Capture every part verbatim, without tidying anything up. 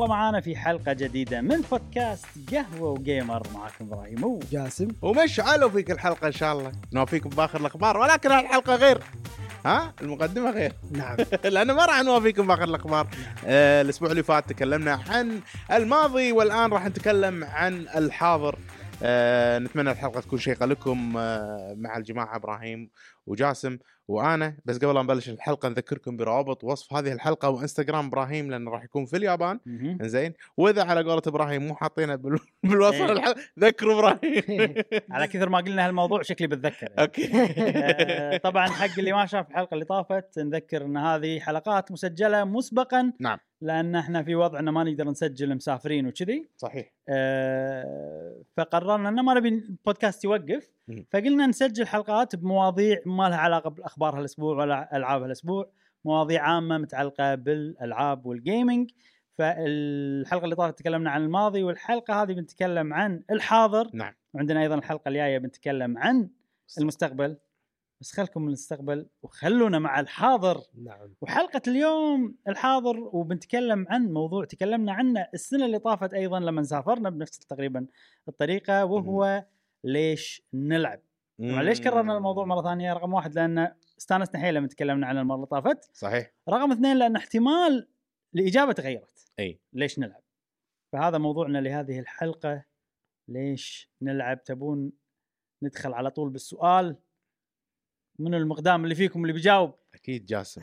الله معانا في حلقة جديدة من بودكاست قهوة وجيمر. معكم إبراهيم وجاسم ومشعل، وفيك الحلقة إن شاء الله نوافيكم بآخر الأخبار، ولكن الحلقة غير، ها المقدمة غير. نعم. لأنه ما راح نوافيكم بآخر الأخبار. آه الأسبوع اللي فات تكلمنا عن الماضي، والآن راح نتكلم عن الحاضر. آه نتمنى الحلقة تكون شيقة لكم آه مع الجماعة إبراهيم وجاسم وأنا. بس قبل لا نبلش الحلقة نذكركم بروابط وصف هذه الحلقة وإنستغرام إبراهيم، لأنه راح يكون في اليابان. إنزين، وإذا على قولة إبراهيم مو حاطينه بال... بالوصف إيه. الحلقة، ذكروا إبراهيم. على كثر ما قلنا هالموضوع شكلي بتذكر. أوكي. آه، طبعا حق اللي ما شاف الحلقة اللي طافت نذكر ان هذه حلقات مسجلة مسبقا. نعم. لان احنا في وضعنا ما نقدر نسجل مسافرين وكذي. صحيح. آه، فقررنا ان ما نبي البودكاست يوقف، م. فقلنا نسجل حلقات بمواضيع ما لها علاقة بالاخبار هالاسبوع ولا العاب هالاسبوع، مواضيع عامة متعلقة بالالعاب والجيمنج. فالحلقة اللي طافت تكلمنا عن الماضي، والحلقة هذه بنتكلم عن الحاضر. نعم. وعندنا ايضا الحلقة الجاية بنتكلم عن المستقبل. بس خلكم من المستقبل وخلونا مع الحاضر. نعم. وحلقة اليوم الحاضر، وبنتكلم عن موضوع تكلمنا عنه السنة اللي طافت أيضا لما سافرنا بنفس تقريبا الطريقة، وهو ليش نلعب. طبعا ليش كررنا الموضوع مرة ثانية؟ رقم واحد لأن استانسنا حيل لما تكلمنا عنه المرة اللي طافت. صحيح. رقم اثنين لأن احتمال الإجابة تغيرت. أي. ليش نلعب؟ فهذا موضوعنا لهذه الحلقة، ليش نلعب. تبون ندخل على طول بالسؤال؟ من المقدام اللي فيكم اللي بيجاوب؟ أكيد جاسم.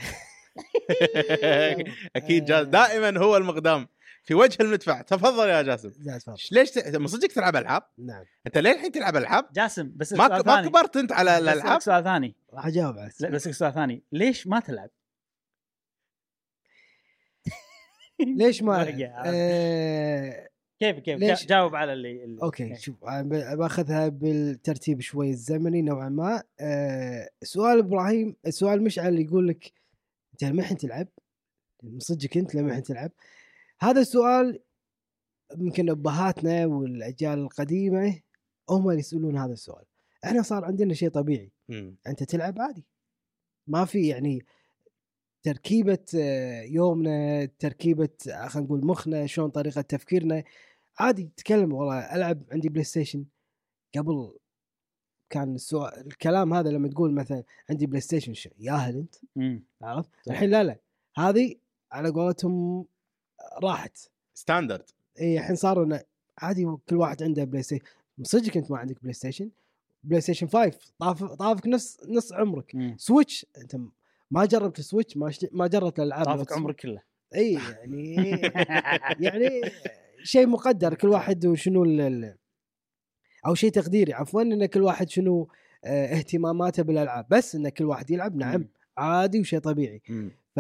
أكيد جاسم دائما هو المقدام في وجه المدفع. تفضل يا جاسم. ليش ت... من صدق تلعب ألعاب؟ نعم. أنت ليه الحين تلعب ألعاب؟ جاسم بس ما ك... ما كبرت أنت على الألعاب. بس سؤال ثاني راح أجاوب على لا بس سؤال ثاني، ليش ما تلعب؟ ليش ما آه... كيف كيف ليش؟ جاوب على اللي, اللي... اوكي كيف. شوف انا باخذها بالترتيب شوي الزمني نوعا ما. أه... سؤال ابراهيم، السؤال مشعل يقول لك انت لمحن تلعب؟ مصدقك انت لمحن تلعب؟ هذا السؤال يمكن ابهاتنا والاجيال القديمه هم اللي يسالون هذا السؤال. احنا صار عندنا شيء طبيعي. م. انت تلعب عادي، ما في يعني تركيبه يومنا، تركيبه خلينا نقول مخنا، شلون طريقه تفكيرنا عادي. تتكلم والله ألعب عندي بلاي ستيشن. قبل كان السؤال الكلام هذا لما تقول مثلا عندي بلاي ستيشن شو ياهل أنت؟ عرفت؟ الحين لا لا هذه على قولتهم راحت ستاندرد. إيه الحين صاروا عادي كل واحد عنده بلاي ستيشن. مصدقك أنت ما عندك بلاي ستيشن؟ بلاي ستيشن خمسة طاف طافك نص نص عمرك. مم. سويتش أنت ما جربت سويتش؟ ما شت... ما جربت الألعاب طافك عمرك كله. إيه يعني يعني شيء مقدر كل واحد وشنو ال او شيء تقديري عفوا ان كل واحد شنو اه اهتماماته بالالعاب. بس ان كل واحد يلعب نعم م. عادي وشيء طبيعي. م. ف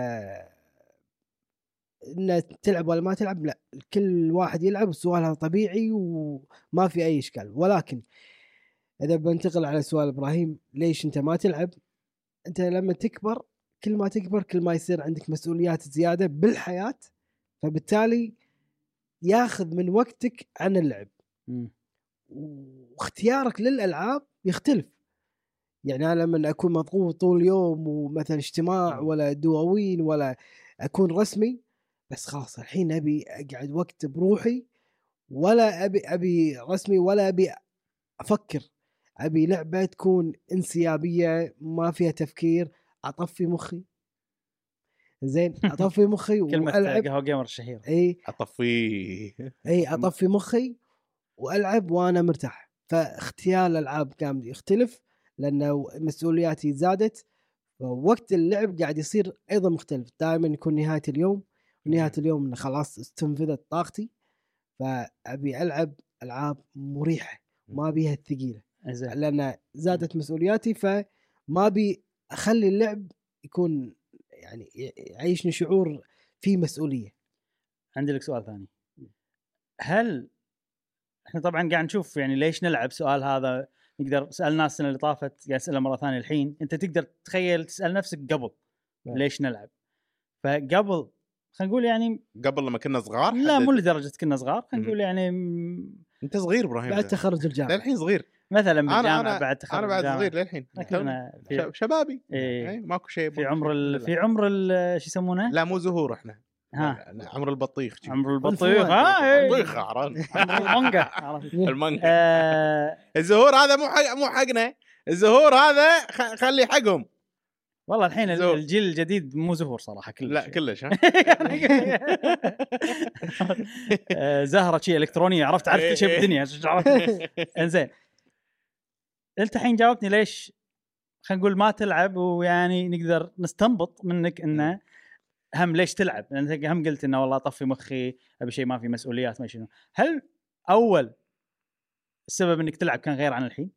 ان تلعب ولا ما تلعب لا، كل واحد يلعب. السؤال هذا طبيعي وما في اي اشكال. ولكن اذا بنتقل على سؤال ابراهيم ليش انت ما تلعب، انت لما تكبر كل ما تكبر كل ما يصير عندك مسؤوليات زياده بالحياه، فبالتالي ياخذ من وقتك عن اللعب. م. واختيارك للألعاب يختلف. يعني أنا لما أكون مضغوط طول اليوم ومثلا اجتماع ولا دواوين ولا أكون رسمي، بس خلاص الحين أبي أقعد وقت بروحي، ولا أبي أبي رسمي ولا أبي أفكر. أبي لعبة تكون انسيابية ما فيها تفكير، أطفي مخي. زين أطفي مخي وألعب. قهوة جيمر الشهير. أي أطفي. أي أطفي مخي وألعب وأنا مرتاح. فاختيار الألعاب كان يختلف لأنه مسؤولياتي زادت، ووقت اللعب قاعد يصير أيضا مختلف. دائما يكون نهاية اليوم، ونهاية اليوم خلاص استنفذت طاقتي، فأبي ألعب ألعاب مريحة ما بيها الثقيلة، لأن زادت مسؤولياتي. فما بي أخلي اللعب يكون يعني يعيشني شعور فيه مسؤولية. عندي لك سؤال ثاني. هل احنا طبعا قاعد نشوف يعني ليش نلعب؟ سؤال هذا نقدر سألناه السنة اللي طافت، قاعد اسأله مرة ثانية الحين. انت تقدر تخيل تسأل نفسك قبل لا. ليش نلعب؟ فقبل خلينا نقول يعني قبل لما كنا صغار، لا مو لدرجة كنا صغار، خلينا نقول يعني م... انت صغير ابراهيم بعد تخرج الجامعة. الحين صغير مثلا بالجامعة. أنا بعد تخرج انا بعد الجامعة. صغير للحين في... شبابي إيه. ماكو شيء في عمر ال... في عمر ال... شو يسمونه؟ لا مو زهور احنا ها عمرو البطيخ عمرو البطيخ ها البطيخ عران المانجا المانجا آه، الزهور هذا مو حق مو حقنا الزهور هذا خ- خلي حقهم والله الحين زهور. الجيل الجديد مو زهور صراحه كلش لا كلش ها آه، زهره شيء الكترونيه عرفت عرفت كل شيء بالدنيا عرفت انزين انت الحين جاوبتني ليش خلينا نقول ما تلعب ويعني نقدر نستنبط منك انه هم ليش تلعب لان انت هم قلت انه والله طفي مخي ابي شيء ما في مسؤوليات ما شنو هل اول السبب انك تلعب كان غير عن الحين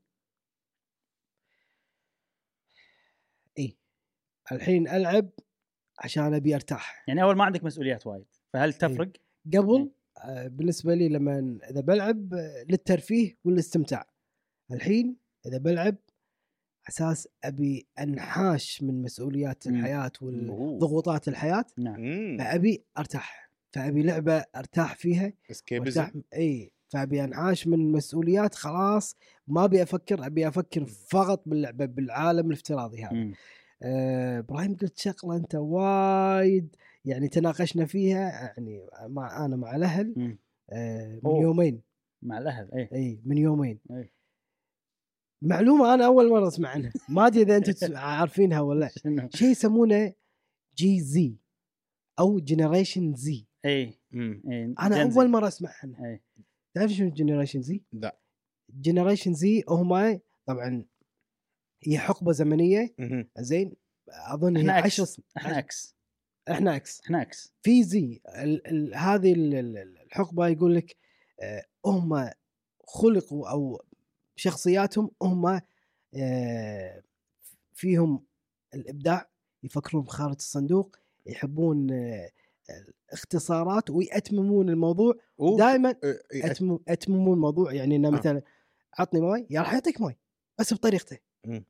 اي الحين العب عشان ابي ارتاح. يعني اول ما عندك مسؤوليات وايد فهل تفرق قبل آه، بالنسبه لي لما اذا بلعب آه، للترفيه والاستمتاع. الحين اذا بلعب اساس ابي انحاش من مسؤوليات مم. الحياه والضغوطات الحياه نعم مم. فابي ارتاح فابي لعبه ارتاح فيها اسكيبزم وارتاح اي فابي انحاش من مسؤوليات خلاص ما ابي افكر ابي افكر فقط باللعبه بالعالم الافتراضي هذا. مم. آه، ابراهيم قلت شغله انت وايد يعني تناقشنا فيها يعني مع انا مع الاهل مم. آه، من أوه. يومين مع الاهل ايه اي من يومين إيه. معلومه انا اول مره اسمع عنها ما ادري اذا انتم عارفينها ولا لا. شنو شيء يسمونه جي زي او جنريشن زي. ايه مم. إيه. انا جنزي. اول مره اسمع عنها. ايه تعرف شنو جنريشن زي؟ لا جنريشن زي هم طبعا هي حقبه زمنيه مهم. زين اظن هي احنا عشر اكس سن- احنا اكس احنا اكس احنا اكس في زي ال ال هذه ال- ال- الحقبه يقول لك آه، هم خلقوا او شخصياتهم هم آه، فيهم الابداع يفكرون خارج الصندوق يحبون آه، الاختصارات ويأتممون الموضوع أوف. دائما إيه، إيه، أتمم أتممون الموضوع يعني انه آه. مثلا عطني ماي يا راح يعطيك ماي بس بطريقته مم.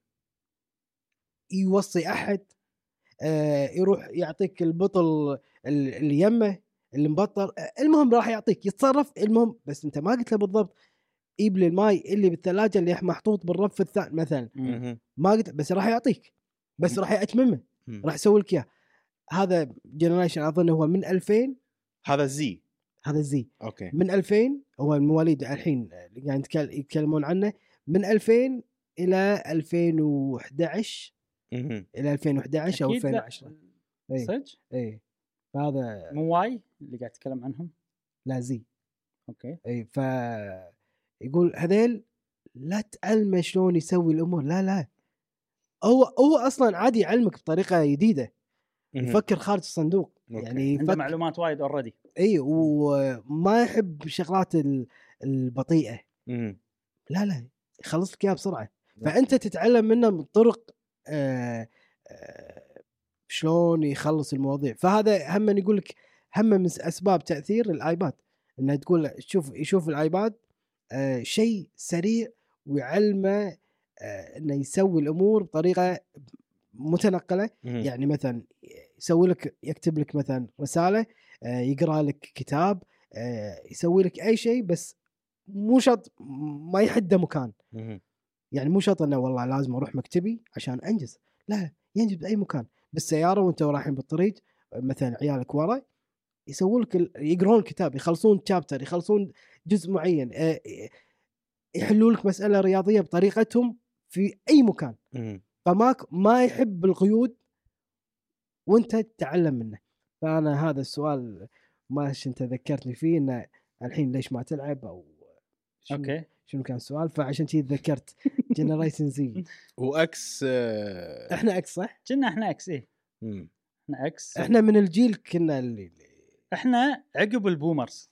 يوصي احد آه، يروح يعطيك البطل ال- اللي يمه اللي مبطل آه، المهم راح يعطيك يتصرف المهم بس انت ما قلت له بالضبط جيب لي الماي اللي بالثلاجه اللي محطوط بالرف الثاني مثلا مهم. ما قلت بس راح يعطيك بس راح يأتممه مم. راح يسوي لك اياه. هذا جنريشن اظن هو من ألفين هذا زي هذا زي اوكي من ألفين هو المواليد الحين يعني يتكل- يتكلمون عنه من ألفين الى ألفين وأحد عشر مهم. الى ألفين وأحد عشر او أكيد ألفين لا. وعشرة. اي صدق اي فهذا مو واي اللي قاعد تتكلم عنهم لا زي اوكي اي ف يقول هذيل لا تعلمه شلون يسوي الامور لا لا هو هو اصلا عادي يعلمك بطريقه جديده مهم. يفكر خارج الصندوق أوكي. يعني عنده يفكر معلومات وايد اوريدي اي وما يحب الشغلات ال- البطيئه مهم. لا لا يخلص لك اياها بسرعه فانت تتعلم منه من طرق آه آه شلون يخلص المواضيع. فهذا هم يقول لك هم من اسباب تاثير الايباد انه تقول شوف يشوف الايباد آه شيء سريع ويعلمه آه انه يسوي الامور بطريقه متنقله. مهم. يعني مثلا يسوي لك يكتب لك مثلا رساله آه يقرا لك كتاب آه يسوي لك اي شيء بس مو شرط ما يحده مكان. مهم. يعني مو شرط انه والله لازم اروح مكتبي عشان انجز لا ينجز باي مكان بالسياره وانت رايحين بالطريق مثلا عيالك ورا يسوون لك ال- يقرون الكتاب يخلصون شابتر يخلصون جزء معين آه، يحلوا لك مساله رياضيه بطريقتهم في اي مكان. مهم. فما ما يحب القيود وانت تتعلم منه. فانا هذا السؤال ما انت ذكرتني فيه انه الحين ليش ما تلعب او شنو اوكي شنو كان السؤال فعشان كذي تذكرت جنريشن زي. واكس آه، احنا اكس صح؟ كنا احنا اكس ايه مم. احنا اكس احنا من الجيل كنا اللي احنا عقب البومرز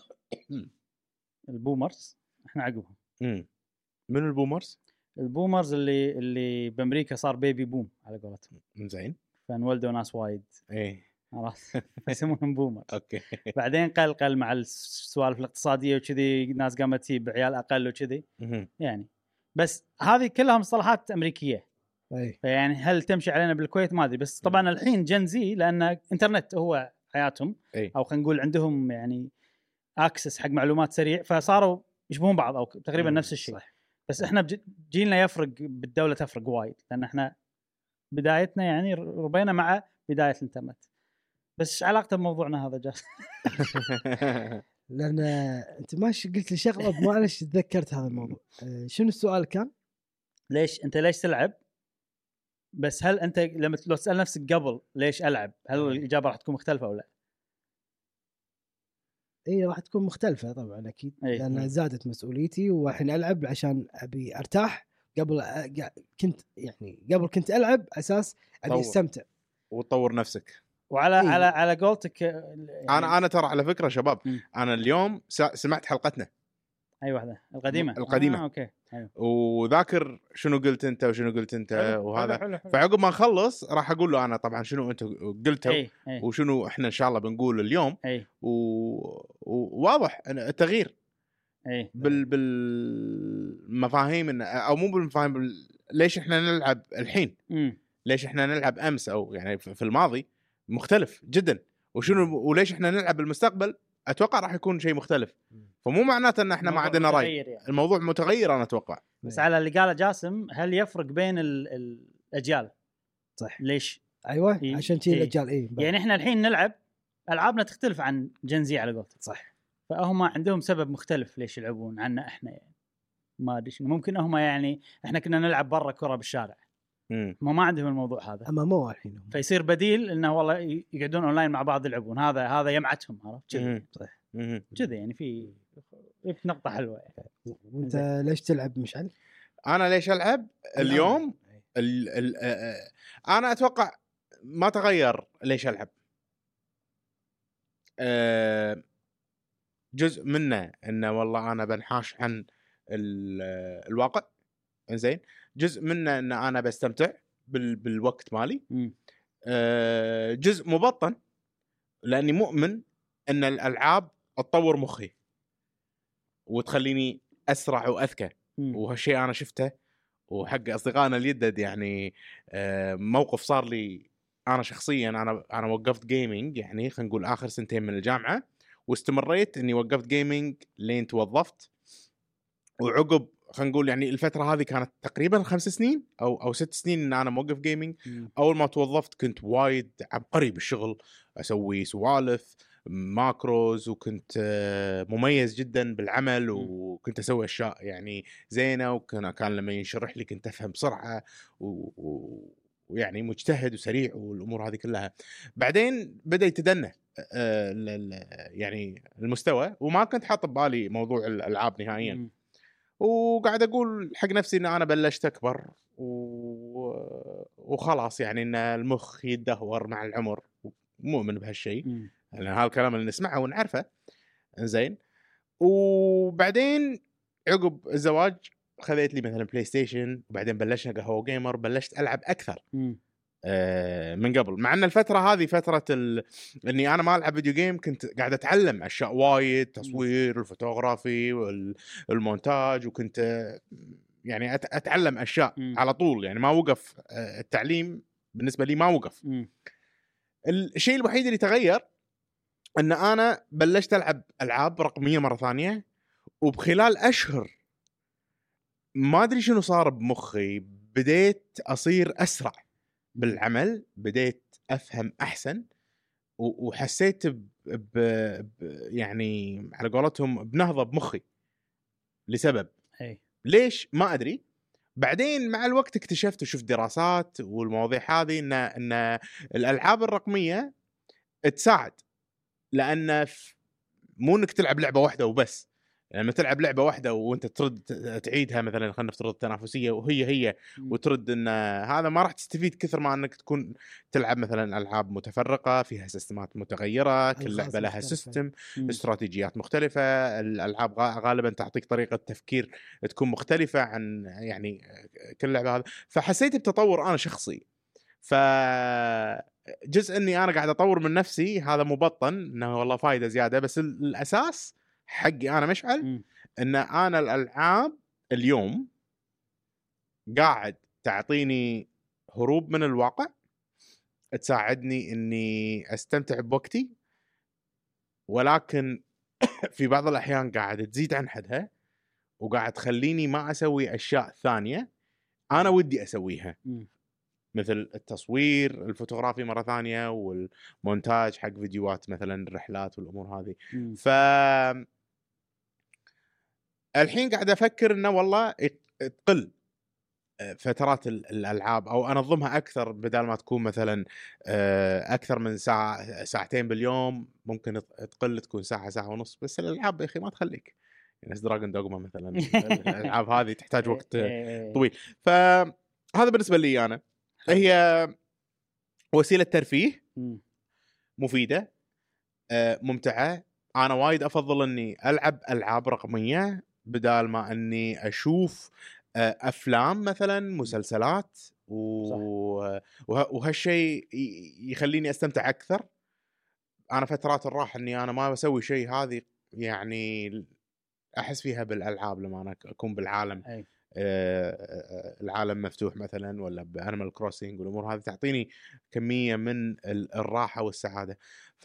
البومرز احنا عقبهم مم. من البومرز البومرز اللي اللي بامريكا صار بيبي بوم على قولتهم زين فانولدوا ناس وايد ايه عرفت يسمونهم بومرز. اوكي بعدين قلقل مع السوالف الاقتصاديه وكذي ناس قامت تجيب عيال اقل وكذي مهم. يعني بس هذه كلها مصطلحات امريكيه اي فيعني هل تمشي علينا بالكويت ما ادري بس طبعا الحين جن زي لان انترنت هو حياتهم اي او خلينا نقول عندهم يعني اكسس حق معلومات سريع فصاروا يشبهون بعض او تقريبا مم. نفس الشيء. بس احنا بج- جيلنا يفرق بالدوله تفرق وايد لان احنا بدايتنا يعني ربينا مع بدايه الانترنت بس علاقته بموضوعنا هذا جاس. لان انت ماشي قلت لي شغله معلش تذكرت هذا الموضوع. أه شنو السؤال كان؟ ليش انت ليش تلعب؟ بس هل انت لما لو تسال نفسك قبل ليش العب، هل الاجابه راح تكون مختلفه او لا؟ اي راح تكون مختلفه طبعا اكيد، أي. لان زادت مسؤوليتي والحين العب عشان ابي ارتاح. قبل كنت يعني قبل كنت العب اساس ابي استمتع وتطور نفسك. وعلى إيه. على على قولتك يعني انا انا ترى على فكره شباب م. انا اليوم سمعت حلقتنا اي واحده القديمه القديمه آه، اوكي حلو. وذاكر شنو قلت انت وشنو قلت انت حلو. وهذا حلو. حلو. فعقب ما نخلص راح اقول له انا طبعا شنو انت قلته أي. أي. وشنو احنا ان شاء الله بنقول اليوم أي. وواضح التغيير أي. بال بالمفاهيم إن... او مو بالمفاهيم بال... ليش احنا نلعب الحين م. ليش احنا نلعب امس او يعني في الماضي مختلف جدا، وشنو وليش احنا نلعب بالمستقبل اتوقع راح يكون شيء مختلف. فمو معناته ان احنا ما عندنا راي يعني. الموضوع متغير انا اتوقع. بس على اللي قاله جاسم، هل يفرق بين الاجيال؟ صح. ليش؟ ايوه إيه؟ عشان تي الاجيال ايه يعني احنا الحين نلعب العابنا تختلف عن جنزي على قولتك. صح. فهم عندهم سبب مختلف ليش يلعبون عنا احنا، يعني ما ادري شنو. ممكن هم يعني احنا كنا نلعب برا كره بالشارع، هم ما عندهم الموضوع هذا. اما مو الحين فيصير بديل انه والله يقعدون اونلاين مع بعض يلعبون، هذا هذا يمعتهم، عرفت كذا. صح كذا يعني في في نقطه حلوه يعني. وانت ليش تلعب مشعل؟ انا ليش العب اليوم؟ ال ال انا اتوقع ما تغير ليش العب. أه جزء منه انه والله انا بنحاش عن الواقع، زين. جزء منه ان انا بستمتع بال بالوقت مالي. أه جزء مبطن لاني مؤمن ان الالعاب تطور مخي وتخليني اسرع واذكى، وهالشيء انا شفته وحق اصدقائنا اليدد. يعني أه موقف صار لي انا شخصيا، انا انا وقفت جيمنج يعني خلينا نقول اخر سنتين من الجامعه، واستمريت اني وقفت جيمنج لين توظفت. وعقب خلينا نقول يعني الفتره هذه كانت تقريبا خمس سنين او او ست سنين ان انا موقف جيمنج. اول ما توظفت كنت وايد عبقري بالشغل، اسوي سوالف ماكروز، وكنت مميز جدا بالعمل، وكنت اسوي اشياء يعني زينه، وكان كان لما ينشرح لي كنت افهم بسرعه ويعني مجتهد وسريع والامور هذه كلها. بعدين بدا يتدنى يعني المستوى، وما كنت حاط ببالي موضوع الالعاب نهائيا. وقاعد اقول حق نفسي ان انا بلشت اكبر وخلاص، يعني ان المخ يتدهور مع العمر. مؤمن بهالشيء، يعني هالكلام اللي نسمعه ونعرفه، زين. وبعدين عقب الزواج خذيت لي مثلا بلاي ستيشن، وبعدين بلشنا قهوه جيمر، بلشت العب اكثر آه من قبل. مع ان الفتره هذه فتره ال... اني انا ما العب فيديو جيم، كنت قاعد اتعلم اشياء وايد، تصوير، الفوتوغرافي والمونتاج، وكنت يعني اتعلم اشياء م. على طول، يعني ما وقف التعليم بالنسبه لي، ما وقف. م. الشيء الوحيد اللي تغير ان انا بلشت العب العاب رقميه مره ثانيه، وبخلال اشهر ما ادري شنو صار بمخي، بديت اصير اسرع بالعمل، بديت افهم احسن، وحسيت ب... ب... يعني على قولتهم بنهضه بمخي لسبب أي. ليش ما ادري. بعدين مع الوقت اكتشفت وشفت دراسات والمواضيع هذه ان ان الالعاب الرقميه تساعد، لان مو انك تلعب لعبه واحده وبس. لما يعني تلعب لعبه واحده وانت ترد تعيدها، مثلا خلينا نفترض التنافسيه وهي هي وترد، ان هذا ما راح تستفيد كثر ما انك تكون تلعب مثلا العاب متفرقه فيها سيستمات متغيره، كل لعبه لها سيستم، استراتيجيات مختلفه. الالعاب غالبا تعطيك طريقه تفكير تكون مختلفه عن يعني كل لعبه هذا. فحسيت بتطور انا شخصي، ف جزء اني انا قاعد اطور من نفسي، هذا مبطن انه والله فايده زياده، بس الاساس حقي انا مشعل م. ان انا الالعاب اليوم قاعد تعطيني هروب من الواقع، تساعدني اني استمتع بوقتي، ولكن في بعض الاحيان قاعد تزيد عن حدها، وقاعد تخليني ما اسوي اشياء ثانيه انا ودي اسويها. م. مثل التصوير الفوتوغرافي مره ثانيه والمونتاج حق فيديوهات مثلا الرحلات والامور هذه. مم. ف الحين قاعد افكر انه والله تقل فترات الالعاب او انظمها اكثر، بدل ما تكون مثلا اكثر من ساعه ساعتين باليوم ممكن تقل تكون ساعه ساعه ونص. بس الالعاب يا اخي ما تخليك، يعني دراجون دوغما مثلا الالعاب هذه تحتاج وقت طويل. فهذا بالنسبه لي انا هي وسيله ترفيه مفيده ممتعه. انا وايد افضل اني العب العاب رقميه بدال ما اني اشوف افلام مثلا مسلسلات و... وهالشيء يخليني استمتع اكثر. انا فترات الراحه اني انا ما بسوي شيء هذه يعني احس فيها بالالعاب لما انا اكون بالعالم أي. آه العالم مفتوح مثلا ولا بانيمال كروسنج والامور هذه تعطيني كميه من الراحه والسعاده. ف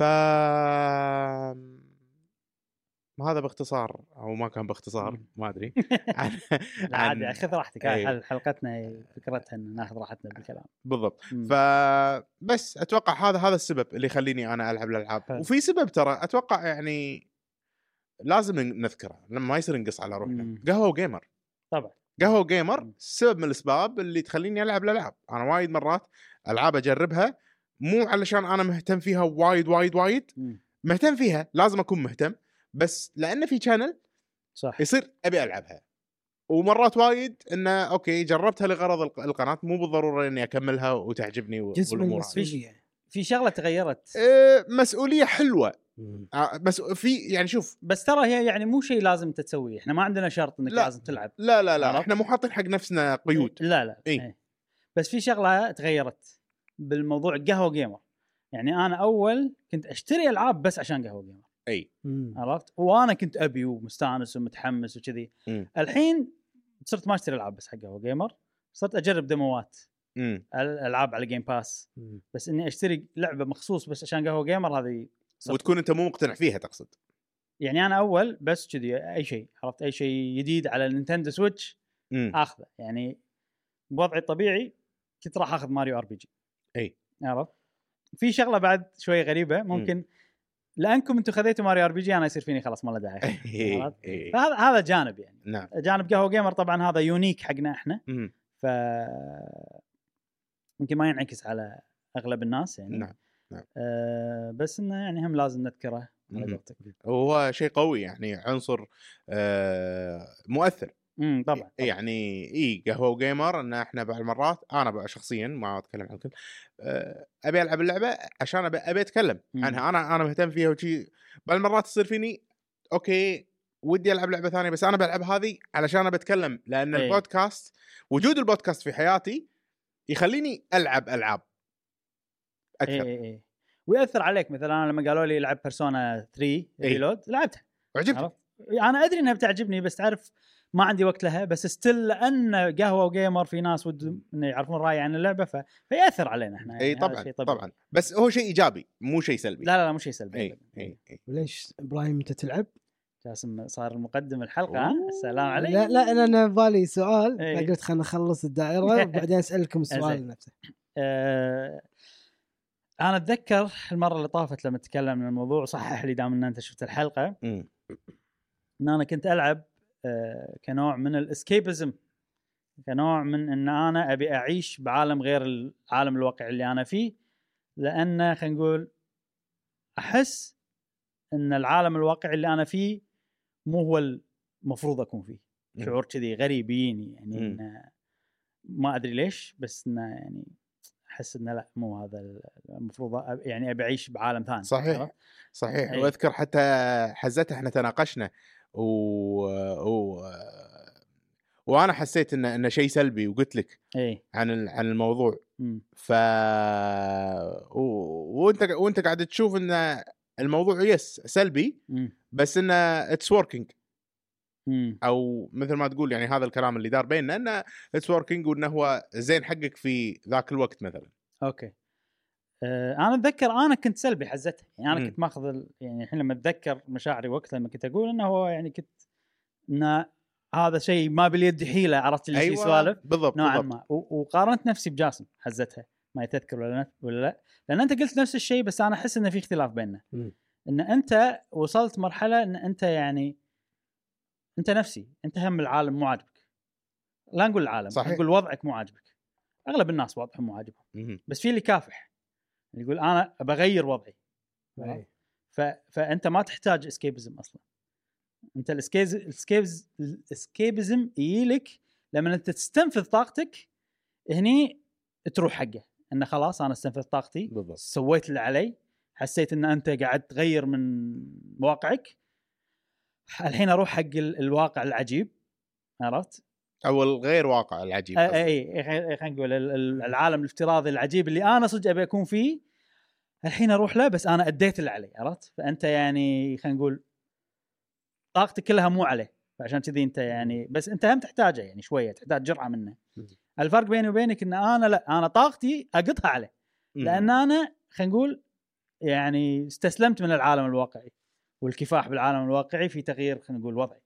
هذا باختصار او ما كان باختصار ما ادري. لا عادي خذ راحتك. هاي حلقتنا فكرتها ان ناخذ راحتنا بالكلام بالضبط. فبس اتوقع هذا هذا السبب اللي يخليني انا العب الالعاب. وفي سبب ترى اتوقع يعني لازم نذكره لما ما يصير نقص على روحنا. قهوه جيمر طبعا قهوه جيمر سبب من الاسباب اللي تخليني العب الالعاب. انا وايد مرات العاب اجربها مو علشان انا مهتم فيها وايد وايد وايد م. مهتم فيها لازم اكون مهتم بس لأن في channel صح يصير أبي ألعبها. ومرات وايد إنه أوكي جربتها لغرض القناة مو بالضرورة إني أكملها وتعجبني والأمور. في في شغلة تغيرت. أه مسؤولية حلوة. أه بس في يعني شوف بس ترى هي يعني مو شيء لازم تسويه. إحنا ما عندنا شرط إنك لازم تلعب. لا لا لا إحنا مو حاطين حق نفسنا قيود. لا لا إيه؟ إيه. بس في شغلة تغيرت بالموضوع قهوة جيمر. يعني أنا أول كنت أشتري ألعاب بس عشان قهوة جيمر. اي عرفت وانا كنت ابي ومستانس ومتحمس وكذي. الحين صرت ما اشتري العاب بس حق قهوه جيمر، صرت اجرب ديموات الالعاب على جيم باس. مم. بس اني اشتري لعبه مخصوص بس عشان قهوه جيمر هذه وتكون انت مو مقتنع فيها تقصد. يعني انا اول بس كذي اي شيء عرفت اي شيء جديد على النينتندو سويتش اخذه. يعني بوضعي الطبيعي كنت راح اخذ ماريو ار بي جي. اي عرفت في شغله بعد شوي غريبه ممكن مم. لانكم انتم خذيتوا ماريو ار بي جي انا يصير فيني خلاص ما له داعي. فهذا هذا جانب يعني. نعم. جانب قهوه جيمر طبعا هذا يونيك حقنا احنا. ف يمكن ما ينعكس على اغلب الناس يعني. نعم. نعم. آه بس انه يعني هم لازم نذكره على قولتك. هو شيء قوي يعني عنصر آه مؤثر. امم طبعا, طبعا. يعني اي قهوه جيمر ان احنا بعض المرات انا بقى شخصيا ما اتكلم عن الكل ابي العب اللعبه عشان ابي, أبي اتكلم مم. عنها. انا انا مهتم فيها وشي. بعض المرات تصير فيني اوكي ودي العب لعبه ثانيه بس انا بلعب هذه علشان بتكلم لان أي. البودكاست وجود البودكاست في حياتي يخليني العب العاب اكثر. أي أي. ويأثر عليك. مثلا انا لما قالوا لي العب بيرسونا ثري ريلود لعبتها عجبتني. انا ادري انها بتعجبني بس تعرف ما عندي وقت لها. بس ستيل لان قهوه وجيمر في ناس ود انه يعرفون رايي عن اللعبه ف... فيأثر علينا احنا. اي طبعا طبعا بس هو شيء ايجابي مو شيء سلبي. لا لا, لا مو شيء سلبي. اي اي اي. وليش ابراهيم انت تلعب؟ جاسم صار المقدم الحلقه. ها السلام عليكم. لا لا انا انا بالي سؤال فقلت خلينا نخلص الدائره وبعدين اسالكم السؤال نفسه. أه... انا اتذكر المره اللي طافت لما تكلمنا عن الموضوع صحح لي دام ان انت شفت الحلقه م. ان انا كنت العب أه... كنوع من الاسكيبزم كنوع من ان انا ابي اعيش بعالم غير العالم الواقعي اللي انا فيه. لان خلينا نقول احس ان العالم الواقعي اللي انا فيه مو هو المفروض اكون فيه. شعور كذي غريب يجيني يعني إن ما ادري ليش بس انه يعني احس انه لا مو هذا المفروض يعني ابي اعيش بعالم ثاني. صحيح صحيح. أي. واذكر حتى حزتها احنا تناقشنا و... و... وانا حسيت انه انه شيء سلبي وقلت لك ايه عن عن الموضوع. م. ف و... وانت وانت قاعد تشوف ان الموضوع يس سلبي م. بس انه اتس وركينج او مثل ما تقول يعني هذا الكلام اللي دار بيننا انه اتس وركينج وانه هو زين حقك في ذاك الوقت مثلا. اوكي أه انا اتذكر انا كنت سلبي حزتها يعني انا م. كنت ماخذ يعني الحين لما اتذكر مشاعري وقتها لما كنت اقول انه هو يعني كنت انه هذا شيء ما باليد حيله، عرفت اللي أيوة شي سوالف بالضبط نوعا بالضبط. ما. و- وقارنت نفسي بجاسم حزتها، ما يتذكر ولا ولا لا، لان انت قلت نفس الشيء بس انا احس انه في اختلاف بيننا. مم. ان انت وصلت مرحله ان انت يعني انت نفسي، انت هم العالم مو عاجبك، لا نقول العالم، صحيح. نقول وضعك مو عاجبك. اغلب الناس وضعهم مو عاجبهم، مهم. بس في اللي كافح يقول انا بغير وضعي. أي. ف... فانت ما تحتاج اسكيبزم اصلا. انت الاسكيز الاسكيبز الاسكيبزم يجيلك لما انت تستنفذ طاقتك، هني تروح حقه انه خلاص انا استنفذت طاقتي، بالضبط. سويت اللي علي، حسيت ان انت قاعد تغير من واقعك، الحين اروح حق ال... الواقع العجيب، عرفت؟ او الغير واقع العجيب. اي اي خلينا نقول ال- ال- العالم الافتراضي العجيب اللي انا صدق ابي اكون فيه، الحين اروح له بس انا اديت اللي علي، عرفت؟ فانت يعني خلينا نقول طاقتك كلها مو عليه، فعشان كذي انت يعني بس انت هم تحتاجه يعني شويه، تحتاج جرعه منه. الفرق بيني وبينك ان انا لا، انا طاقتي اقطها عليه، لان انا خلينا نقول يعني استسلمت من العالم الواقعي والكفاح بالعالم الواقعي في تغيير خلينا نقول وضعي.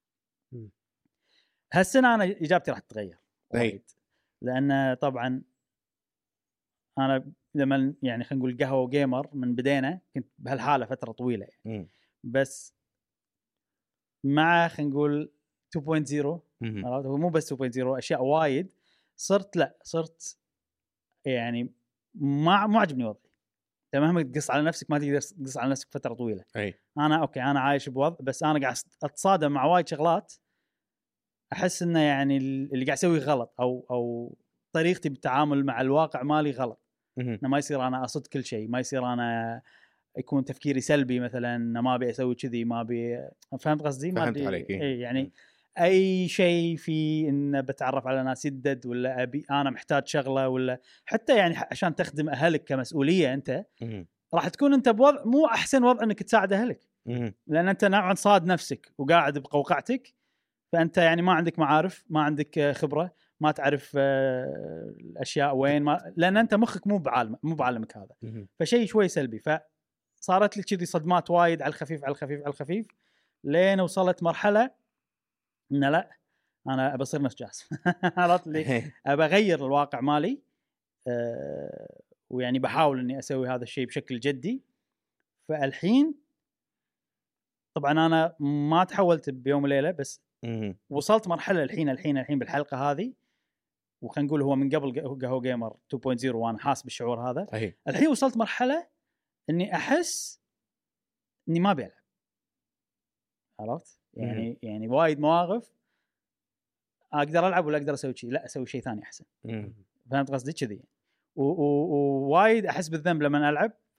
هالسنه انا اجابتي راح تتغير وايد، لان طبعا انا لما يعني خلينا نقول قهوه جيمر من بدينا كنت بهالحاله فتره طويله يعني. بس مع خلينا نقول اثنين صفر عرفت، هو مو بس اثنين صفر، اشياء وايد صرت لا صرت يعني ما مو عجبني وضعي. انت مهما تقص على نفسك ما تقدر تقص على نفسك فتره طويله. أي. انا اوكي انا عايش بوضع، بس انا قاعد اتصادم مع وايد شغلات احس انه يعني اللي قاعد اسويه غلط، او او طريقتي بالتعامل مع الواقع مالي غلط. انه ما يصير انا اصد كل شيء، ما يصير انا يكون تفكيري سلبي مثلا، ما ابي اسوي كذي، ما ابي. فهمت قصدي؟ ما فهمت عليك. اي يعني م. اي شيء في ان بتعرف على ناس يدد، ولا ابي انا محتاج شغله، ولا حتى يعني عشان تخدم اهلك كمسؤوليه انت م. راح تكون انت بوضع مو احسن وضع انك تساعد اهلك، م. لان انت نوعا صاد نفسك وقاعد بقوقعتك، فانت يعني ما عندك معارف، ما عندك خبره، ما تعرف الاشياء وين، ما لان انت مخك مو بعالم مو بعالمك هذا. م. فشيء شوي سلبي. فصارت لي كذي صدمات وايد على الخفيف على الخفيف على الخفيف، لين وصلت مرحله ان لا انا بصير نفس جاسم. عرفت لي ابى اغير الواقع مالي، أه ويعني بحاول اني اسوي هذا الشيء بشكل جدي. فالحين طبعا انا ما تحولت بيوم وليله، بس م. وصلت مرحله الحين الحين الحين بالحلقه هذه، وخلينا نقول هو من قبل قهوه جيمر اثنين صفر وانا حاس بالشعور هذا. أي. الحين وصلت مرحله اني احس اني ما ابي العب، عرفت يعني م. يعني وايد مواقف اقدر العب ولا اقدر اسوي شيء، لا اسوي شيء ثاني احسن. م. فهمت قصدي كذي؟ ووايد احس بالذنب لما العب، ف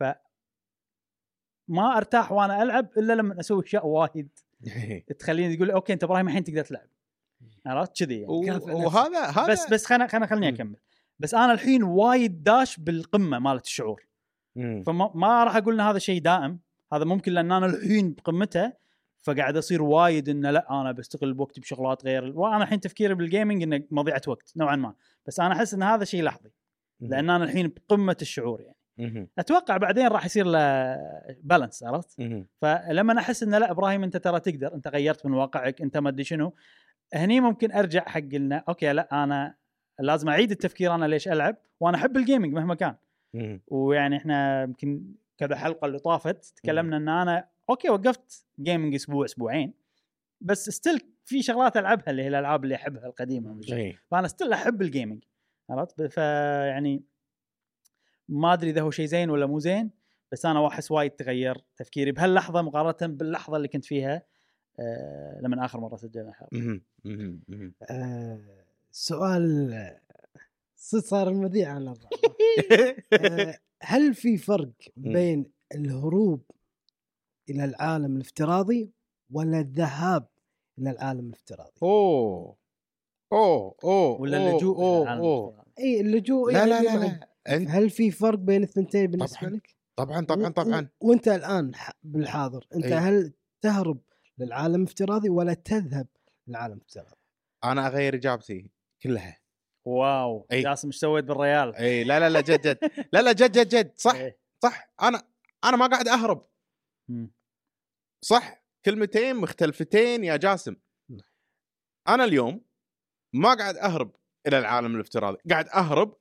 ما ارتاح وانا العب الا لما اسوي اشياء وايد تخليني تقول اوكي انت ابراهيم الحين تقدر تلعب، عرفت كذي يعني. وهذا هذا بس بس خلنا خلنا خلني اكمل. بس انا الحين وايد داش بالقمه مالت الشعور، م. فما ما راح اقول ان هذا شيء دائم، هذا ممكن لان انا الحين بقمته فقاعد اصير وايد انه لا انا بستغل بوقتي بشغلات غير، وانا الحين تفكيري بالجيمنج انه مضيعه وقت نوعا ما، بس انا احس ان هذا شيء لحظي لان انا الحين بقمه الشعور يعني. اتوقع بعدين راح يصير له بالانس، عرفت؟ فلما احس ان لا ابراهيم انت ترى تقدر، انت غيرت من واقعك، انت ما ادري شنو، هني ممكن ارجع حق لنا اوكي لا انا لازم اعيد التفكير انا ليش العب، وانا احب الجيمنج مهما كان. ويعني احنا يمكن كذا حلقه اللي طافت تكلمنا ان انا اوكي وقفت جيمنج اسبوع اسبوعين، بس ستيل في شغلات العبها اللي هي الالعاب اللي احبها القديمه، فانا ستيل احب الجيمنج، عرفت؟ فيعني ما ادري اذا هو شيء زين ولا مو زين، بس انا واحس وايد تغير تفكيري بهاللحظه مقارنه باللحظه اللي كنت فيها أه لما اخر مره سجلنا الحلقه. أه سؤال صار المذيع على أه هل في فرق بين الهروب الى العالم الافتراضي ولا الذهاب الى العالم الافتراضي؟ اوه اوه اوه ولا اللجوء أوه الى العالم الافتراضي؟ اي اللجوء لا يعني لا لا, لا. أنت هل في فرق بين الثنتين بالنسبه طبعًا لك؟ طبعا طبعا طبعا. و... وانت الان بالحاضر انت أي. هل تهرب للعالم الافتراضي ولا تذهب للعالم الافتراضي؟ انا اغير اجابتي كلها. واو جاسم ايش سويت بالريال؟ اي لا لا لا جد جد لا لا جد جد جد صح أي. صح انا انا ما قاعد اهرب. م. صح كلمتين مختلفتين يا جاسم. انا اليوم ما قاعد اهرب الى العالم الافتراضي، قاعد اهرب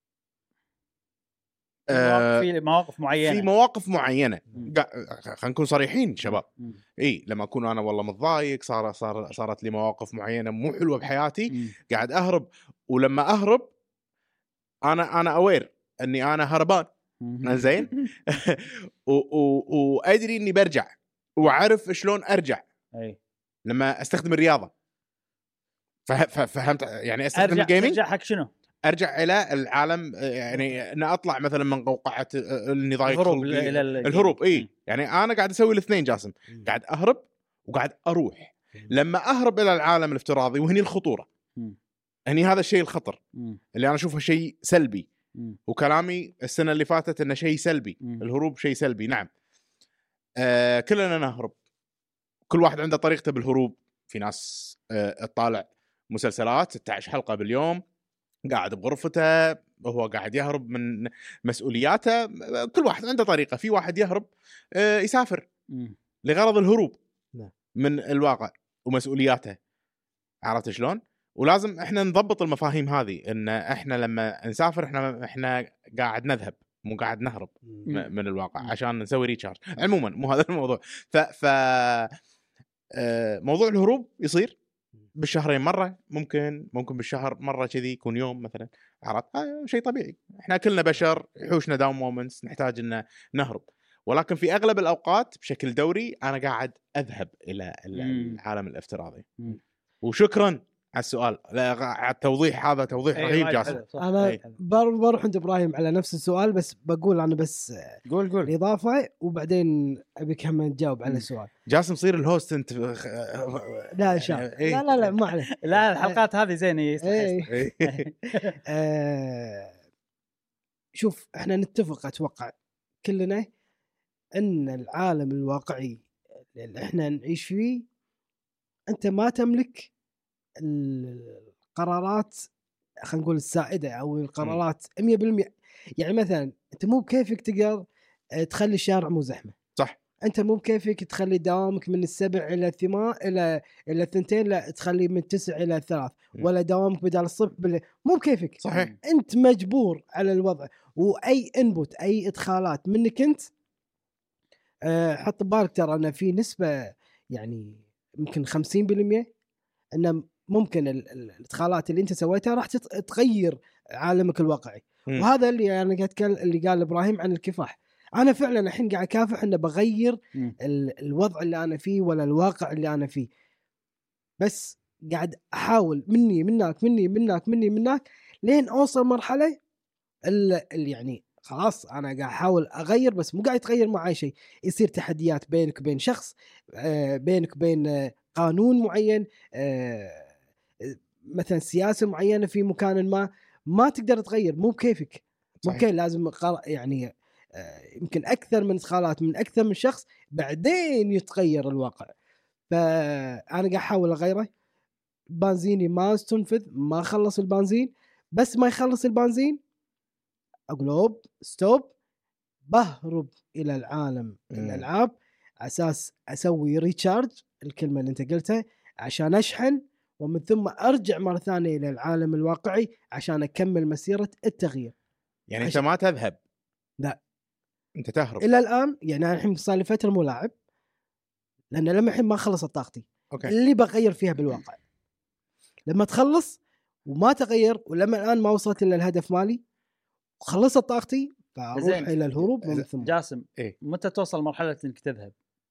آه في مواقف معينه في مواقف معينه. خلينا نكون صريحين شباب، مم. اي لما اكون انا والله متضايق، صار صار صارت لي مواقف معينه مو حلوه بحياتي، مم. قاعد اهرب. ولما اهرب انا انا اوير اني انا هربان، زين وادري اني برجع واعرف شلون ارجع. اي لما استخدم الرياضه فهمت يعني استخدم ارجع الجيمنج، ارجع حق شنو؟ ارجع الى العالم، يعني ان اطلع مثلا من قوقعه اني ضايق الهروب خلقي. الى الهروب اي يعني انا قاعد اسوي الاثنين جاسم، قاعد اهرب وقاعد اروح. لما اهرب الى العالم الافتراضي وهني الخطوره، هني هذا الشيء الخطر اللي انا اشوفه شيء سلبي. وكلامي السنه اللي فاتت انه شيء سلبي، الهروب شيء سلبي. نعم آه كلنا نهرب، كل واحد عنده طريقته بالهروب. في ناس آه تطالع مسلسلات ستة عشر حلقه باليوم، قاعد بغرفته وهو قاعد يهرب من مسؤولياته. كل واحد عنده طريقه. في واحد يهرب آه يسافر لغرض الهروب من الواقع ومسؤولياته، عرفت شلون؟ ولازم احنا نضبط المفاهيم هذه، ان احنا لما نسافر احنا احنا قاعد نذهب مو قاعد نهرب من الواقع عشان نسوي ريتشارج. عموما مو هذا الموضوع. ف ف موضوع الهروب يصير بالشهرين مره، ممكن ممكن بالشهر مره كذي، يكون يوم مثلا، عرفت؟ آه شيء طبيعي، احنا كلنا بشر يحوشنا داون مومنتس نحتاج ان نهرب. ولكن في اغلب الاوقات بشكل دوري انا قاعد اذهب الى العالم الافتراضي. وشكرا على السؤال، على التوضيح، هذا توضيح رهيب جاسم. انا بروح عند ابراهيم على نفس السؤال، بس بقول انا بس قول قول الاضافه وبعدين ابيك هم تجاوب على السؤال. جاسم صير الهوست انت. لا ان شاء الله. لا لا لا ما عليه. لا الحلقات هذه زينه. شوف احنا نتفق اتوقع كلنا ان العالم الواقعي اللي احنا نعيش فيه انت ما تملك القرارات، خلينا نقول السائده او القرارات مية بالمية. يعني مثلا انت مو بكيفك تقدر تخلي الشارع مو زحمه، صح؟ انت مو بكيفك تخلي دوامك من السبع الى الثمان الى الى الثنتين، لا تخلي من تسع الى ثلاث، ولا دوامك بدل الصبح بال... مو بكيفك، صحيح. انت مجبور على الوضع، واي انبوت اي ادخالات منك انت أه حط ببالك ترى ان في نسبه يعني يمكن خمسين بالمية ان ممكن الادخالات اللي انت سويتها راح تغير عالمك الواقعي. م. وهذا اللي انا يعني قاعد اللي قال ابراهيم عن الكفاح. انا فعلا الحين قاعد اكافح انه بغير الوضع اللي انا فيه ولا الواقع اللي انا فيه، بس قاعد احاول مني منك مني منك مني منك لين اوصل مرحله اللي يعني خلاص انا قاعد احاول اغير، بس مو قاعد يتغير معي شيء. يصير تحديات بينك وبين شخص، بينك وبين قانون معين، مثلا سياسه معينه في مكان ما ما تقدر تغير، مو بكيفك. ممكن لازم يعني يمكن اكثر من ادخالات من اكثر من شخص بعدين يتغير الواقع. فانا قاعد احاول اغيره. بنزيني ما استنفذ، ما خلص البنزين، بس ما يخلص البنزين اقلب ستوب، بهرب الى العالم الالعاب اساس اسوي ريتشارج، الكلمه اللي انت قلتها، عشان اشحن، ومن ثم ارجع مره ثانيه الى العالم الواقعي عشان اكمل مسيره التغيير. يعني عشان... انت ما تذهب، لا انت تهرب الى الان. يعني انا الحين صار لي فتره مو لاعب، لان لما الحين ما خلصت طاقتي أوكي. اللي بغير فيها بالواقع. لما تخلص وما تغير، ولما الان ما وصلت الى الهدف مالي وخلصت طاقتي، فاروح الى الهروب من ثم. جاسم إيه؟ متى توصل مرحله انك تذهب؟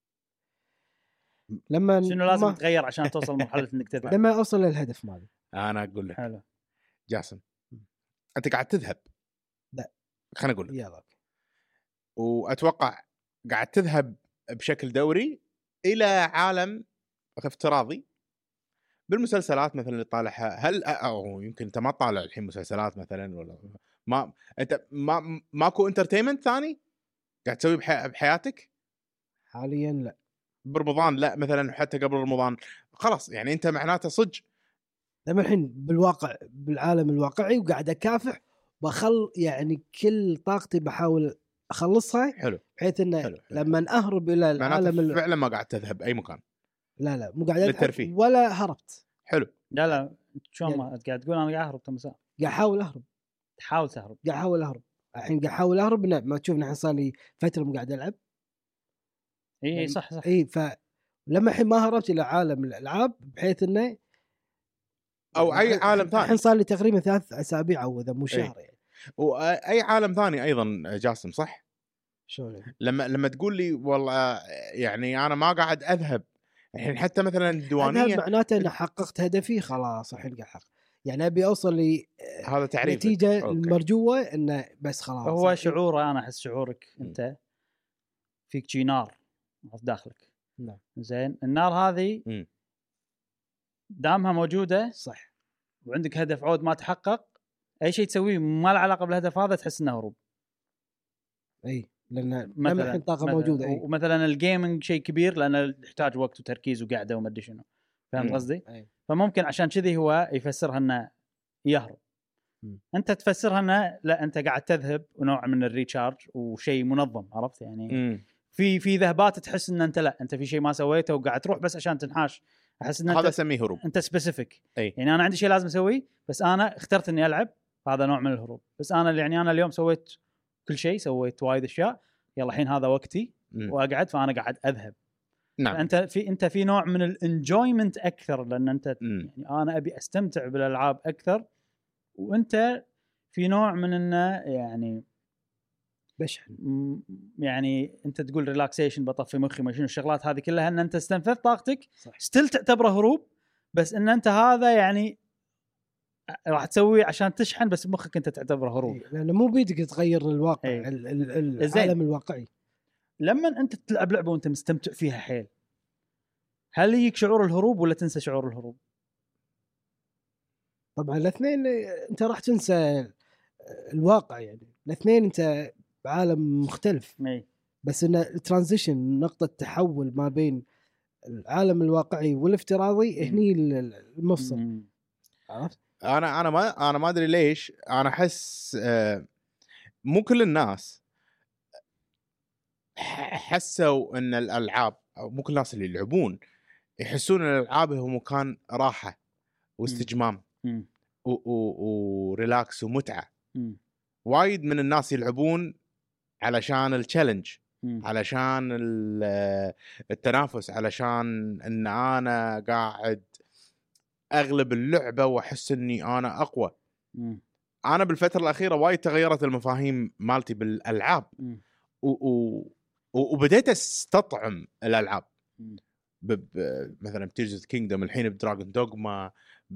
لما شنو لازم ما... تغير عشان توصل مرحله انك تذهب؟ لما اوصل للهدف مالي. انا اقول لك حلو جاسم، انت قاعد تذهب. لا خليني اقول لك يلا. واتوقع قاعد تذهب بشكل دوري الى عالم افتراضي بالمسلسلات مثلا اللي طالعها. هل او يمكن انت ما تطالع الحين مسلسلات مثلا، ولا ما انت ما ماكو انترتينمنت ثاني قاعد تسوي بحي... بحياتك حاليا؟ لا. برمضان لا مثلا، حتى قبل رمضان خلاص يعني انت معناته صج. لما الحين بالواقع بالعالم الواقعي وقاعد اكافح بخل يعني كل طاقتي بحاول اخلصها. حلو. بحيث انه لما اهرب الى العالم فعلا ما قاعد تذهب اي مكان. لا لا مو قاعد اذهب ولا هربت. حلو. لا لا شلون يعني- ما قاعد تقول انا قاعد اهرب تمساح قاعد احاول اهرب تحاول تهرب قاعد احاول اهرب الحين قاعد احاول اهرب. ما تشوف الحين صار لي فتره قاعد العب. اي يعني صح صح اي فلما الحين ما هربت الى عالم الالعاب بحيث انه او اي يعني عالم ثاني. الحين صار لي تقريبا ثلاث اسابيع او اذا مو شهر يعني. واي عالم ثاني ايضا جاسم صح. شلون يعني؟ لما لما تقول لي والله يعني انا ما قاعد اذهب الحين حتى مثلا الديوانيه هذا معناته ان حققت هدفي خلاص الحين قاعد احقق يعني ابي اوصل ل هذا تعريف نتيجه المرجوه انه بس خلاص. هو شعوره انا احس شعورك انت فيك شي نار في داخلك. نعم. زين النار هذه م. دامها موجوده صح وعندك هدف عود ما تحقق اي شيء تسويه ما له علاقه بالهدف هذا تحس انه هروب. اي لان مثلا الحين طاقه مثلاً موجوده. اي ومثلا الجيمنج شيء كبير لانه يحتاج وقت وتركيز وقعده وما ادري شنو فهمت قصدي؟ فممكن عشان كذي هو يفسرها انه يهرب. م. انت تفسرها انه لا انت قاعد تذهب ونوع من الريتشارج وشيء منظم عرفت يعني. م. في في ذهبات تحس ان انت لا انت في شيء ما سويته وقاعد تروح بس عشان تنحاش. احس ان هذا اسميه هروب. انت سبيسيفيك أي. يعني انا عندي شيء لازم اسويه بس انا اخترت اني العب هذا نوع من الهروب. بس انا يعني انا اليوم سويت كل شيء سويت وايد اشياء يلا الحين هذا وقتي م. واقعد فانا قاعد اذهب. نعم. انت في انت في نوع من الانجويمنت اكثر لان انت م. يعني انا ابي استمتع بالالعاب اكثر وانت في نوع من انه يعني بشحن يعني انت تقول ريلاكسيشن بطفي مخي ما شنو الشغلات هذه كلها ان انت استنفذت طاقتك ستيل تعتبره هروب بس ان انت هذا يعني راح تسويه عشان تشحن بس بمخك انت تعتبره هروب لانه مو بيدك تغير الواقع العالم الواقعي. لما انت تلعب لعبه وانت مستمتع فيها حيل هل يجيك شعور الهروب ولا تنسى شعور الهروب؟ طبعا الاثنين انت راح تنسى الواقع يعني الاثنين انت بعالم مختلف. مي. بس ان الترانزيشن نقطه تحول ما بين العالم الواقعي والافتراضي هني المفصل. عرفت؟ انا انا ما انا ما ادري ليش انا احس مو كل الناس حسوا ان الالعاب او مو كل الناس اللي يلعبون يحسون ان الالعاب هو مكان راحه واستجمام وريلاكس ومتعه. م. وايد من الناس يلعبون علشان التشالنج علشان التنافس علشان ان انا قاعد اغلب اللعبه واحس اني انا اقوى. م. انا بالفتره الاخيره وايد تغيرت المفاهيم مالتي بالالعاب و... و... وبديت استطعم الالعاب ب... مثلا بتيرز كينجدوم الحين بدراجون دوغما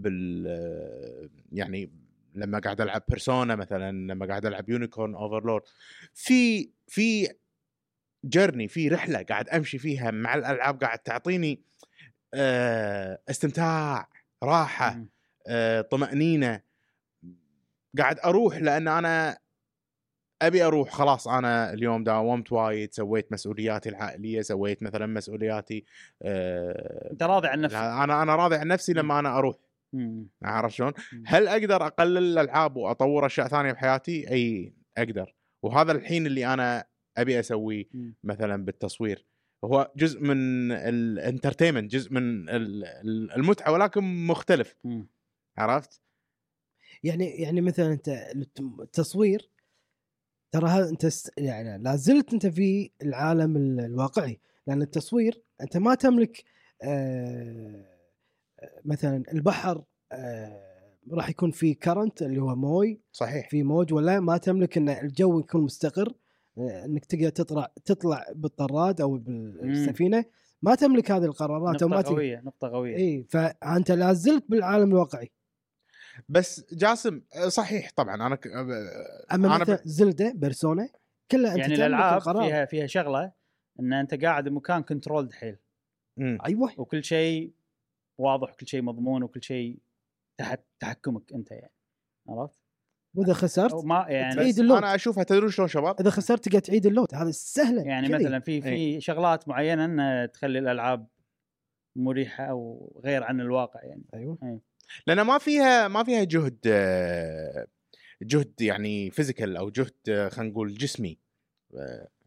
بال يعني لما قاعد العب بيرسونا مثلا لما قاعد العب يونيكورن اوفرلورد في في جيرني في رحله قاعد امشي فيها مع الالعاب قاعد تعطيني أه... استمتاع راحه أه... طمأنينه قاعد اروح لان انا ابي اروح خلاص انا اليوم داومت وايد سويت مسؤولياتي العائليه سويت مثلا مسؤولياتي أه... انت راضي عن نفسك. انا انا راضي عن نفسي لما انا اروح. عارف شلون؟ هل اقدر اقلل الالعاب واطور اشياء ثانيه بحياتي؟ اي اقدر. وهذا الحين اللي انا ابي اسويه مثلا بالتصوير هو جزء من الانترتينمنت جزء من المتعه ولكن مختلف. عرفت؟ يعني يعني مثلا انت التصوير ترى هذا انت يعني لا زلت انت في العالم الواقعي لان التصوير انت ما تملك آه مثلا البحر آه راح يكون في كرنت اللي هو موي صحيح في موج ولا ما تملك ان الجو يكون مستقر آه انك تقدر تطلع تطلع بالطراد او بالسفينه ما تملك هذه القرارات نقطة قوية نقطة قوية. اي فانت لا زلت بالعالم الواقعي. بس جاسم صحيح طبعا انا ك... اما أنا مثلا ب... زلدة بيرسونا كلها انت يعني الالعاب فيها فيها شغله ان انت قاعد بمكان كنترولد حيل. مم. ايوه وكل شيء واضح وكل شيء مضمون وكل شيء تحت تحكمك انت يعني. عرفت؟ واذا خسرت ما يعني تعيد اللود. انا اشوفها تدرون شلون شباب اذا خسرت تقدر تعيد اللود هذا سهله يعني كلي. مثلا في في أي. شغلات معينه ان تخلي الالعاب مريحه او غير عن الواقع يعني. ايوه أي. لان ما فيها ما فيها جهد جهد يعني فيزيكال او جهد خلينا نقول جسمي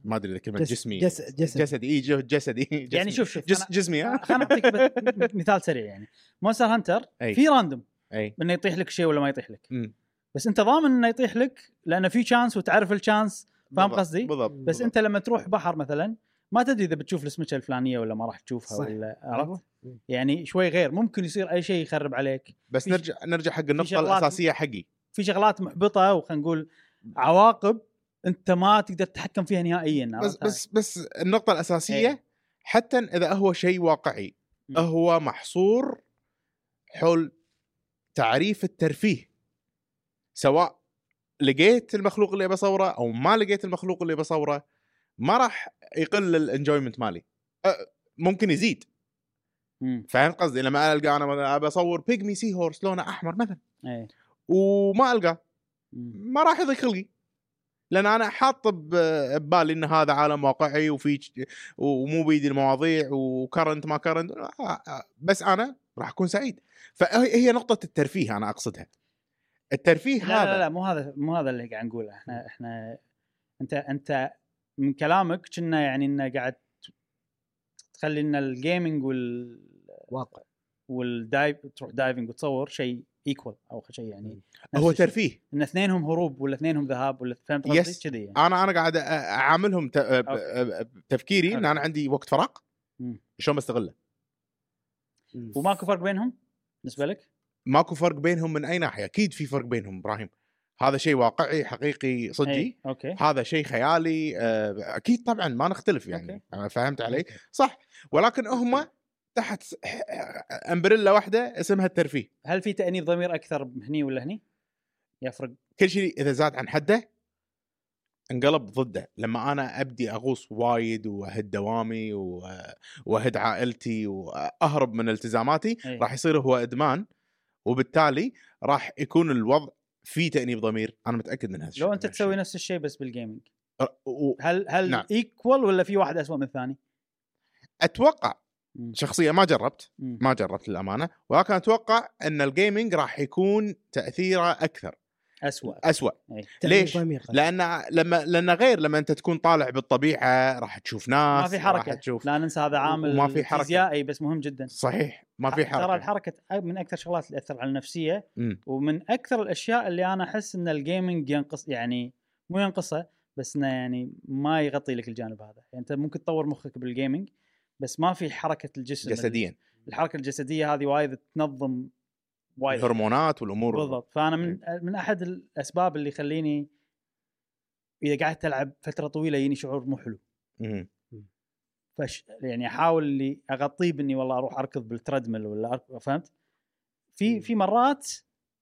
ما ادري اذا كلمه جس- جسمي جس- جسدي. جسدي اي جو- جسدي يعني جسمي. شوف شوف جس أنا- جسمي ها خليني اعطيك ب- مثال سريع. يعني مونستر هانتر أي. في راندوم اي انه يطيح لك شيء ولا ما يطيح لك، أمم. بس انت ضامن انه يطيح لك لانه في شانس وتعرف الشانس. فاهم بالضبط، قصدي؟ بالضبط بس بالضبط. انت لما تروح بحر مثلا ما تدري اذا بتشوف السمكه الفلانيه ولا ما راح تشوفها صح. ولا عرفت. أيوة. يعني شوي غير، ممكن يصير اي شيء يخرب عليك. بس في- نرجع نرجع حق النقطه شغلات- الاساسيه حقي. في شغلات محبطه وخلينا نقول عواقب انت ما تقدر تتحكم فيها نهائيا. بس عرفت؟ بس بس النقطه الاساسيه إيه. حتى اذا هو شيء واقعي م. هو محصور حول تعريف الترفيه، سواء لقيت المخلوق اللي بصوره او ما لقيت المخلوق اللي بصوره ما راح يقل الانجويمنت مالي، أه، ممكن يزيد. مم. فهمت قصدي؟ لما القى انا مثلاً ابى اصور بيجمي سي هورس لونه احمر مثلا ايه. وما القى، مم. ما راح يضيق خلقي، لان انا حاط ب- ببالي ان هذا عالم واقعي وفي ومو بيدي المواضيع وكرنت ما كرنت، بس انا راح اكون سعيد. فهي هي نقطه الترفيه انا اقصدها. الترفيه لا, هذا لا لا مو هذا مو هذا اللي قاعد نقوله. احنا احنا انت انت من كلامك كنا يعني انه قاعد تخلي ان الجيمنج وال واقع. والدايف تروح دايفنج وتصور شيء ايكوال او شيء يعني نفس هو الشيء. ترفيه. ان اثنينهم هروب ولا اثنينهم ذهاب ولا فهمت يس. قصدي كذي يعني. انا انا قاعد اعاملهم ت- ب- أوكي. بتفكيري ان حلو. انا عندي وقت فراغ مم. شلون بستغله. وماكو فرق بينهم بالنسبه لك؟ ماكو فرق بينهم من اي ناحيه. اكيد في فرق بينهم ابراهيم، هذا شيء واقعي حقيقي صدقي. أي. اوكي. هذا شيء خيالي آه، اكيد طبعا ما نختلف يعني. أوكي. أنا فهمت علي أوكي. صح، ولكن هم تحت امبريلا واحده اسمها الترفيه. هل في تأنيب ضمير اكثر هني ولا هني؟ يفرق. كل شيء اذا زاد عن حده انقلب ضده. لما انا ابدي اغوص وايد واهد دوامي و- واهد عائلتي واهرب من التزاماتي أي. راح يصير هو ادمان، وبالتالي راح يكون الوضع في تأنيب ضمير. انا متاكد من هذا الشيء. لو انت تسوي نفس الشيء بس بالجيمنج و- هل هل نعم. ايكوال ولا في واحد أسوأ من الثاني؟ اتوقع مم. شخصيا ما جربت مم. ما جربت للامانه، ولكن اتوقع ان الجيمنج راح يكون تاثيره اكثر أسوأ. اسوء. أي. ليش؟ ضمير. لان لما لان غير لما انت تكون طالع بالطبيعه راح تشوف ناس، ما في راح حركه. تشوف لا ننسى هذا عامل وما في حركة. فيزيائي بس مهم جدا. صحيح ما في ترى حركه. الحركه من اكثر الشغلات اللي تاثر على النفسيه، مم. ومن اكثر الاشياء اللي انا احس ان الجيمنج ينقص، يعني مو ينقصه بس انه يعني ما يغطي لك الجانب هذا. يعني انت ممكن تطور مخك بالجيمنج بس ما في حركه الجسم جسديا الحركه الجسديه هذه وايد تنظم وايد الهرمونات والامور بالضبط. فانا من من احد الاسباب اللي يخليني اذا قعدت العب فتره طويله يجيني شعور مو حلو. مم. فش يعني احاول اللي اغطيه باني والله اروح اركض بالتريدميل ولا أركض. فهمت؟ في في مرات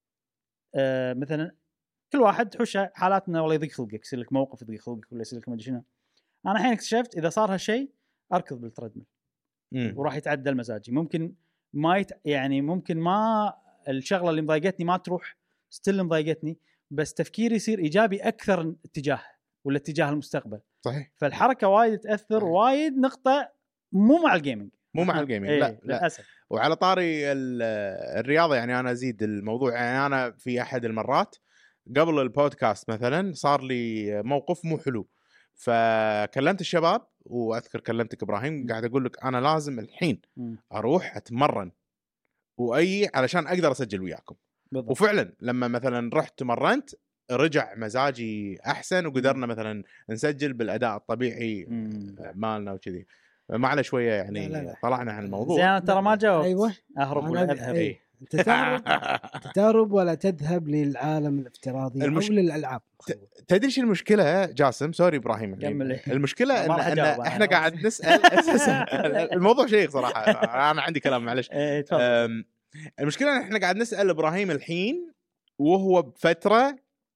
آه مثلا كل واحد تحوش حالات انه والله يضيق خلقك، يصير لك موقف يضيق خلقك ولا يصير لك ما ادري شنو. انا الحين اكتشفت اذا صار هالشيء اركض بالتريدميل مم. وراح يتعدل مزاجي. ممكن ما يت... يعني ممكن ما الشغله اللي مضايقتني ما تروح ستيل مضايقتني، بس تفكيري يصير ايجابي اكثر اتجاه ولا اتجاه المستقبل. صحيح. فالحركه وايد تاثر وايد. نقطه مو مع الجيمنج مو مع الجيمنج إيه لا لا. للاسف. وعلى طاري ال- الرياضه يعني انا ازيد الموضوع. يعني انا في احد المرات قبل البودكاست مثلا صار لي موقف مو حلو، فكلمت الشباب واذكر كلمتك ابراهيم، قاعد اقول لك انا لازم الحين مم. اروح اتمرن واي علشان اقدر اسجل وياكم. بالضبط. وفعلا لما مثلا رحت تمرنت رجع مزاجي احسن وقدرنا مثلا نسجل بالاداء الطبيعي مم. مالنا وكذي. معنا شويه يعني لا لا لا. طلعنا عن الموضوع. زين أنا ترى ما جاوبت. أيوة. اهرب أنا ولا أبي- اذهب؟ أي. انت تهرب تهرب ولا تذهب للعالم الافتراضي المش- او للالعاب؟ تدري شو المشكله جاسم؟ سوري ابراهيم يعني كمل إيه. المشكله ما ان, راح إن أجاوب احنا أنا. قاعد نسال اساسا الموضوع شيق صراحه. انا عندي كلام معلش. ايه تفضل. أم، المشكله ان احنا قاعد نسال ابراهيم الحين وهو بفتره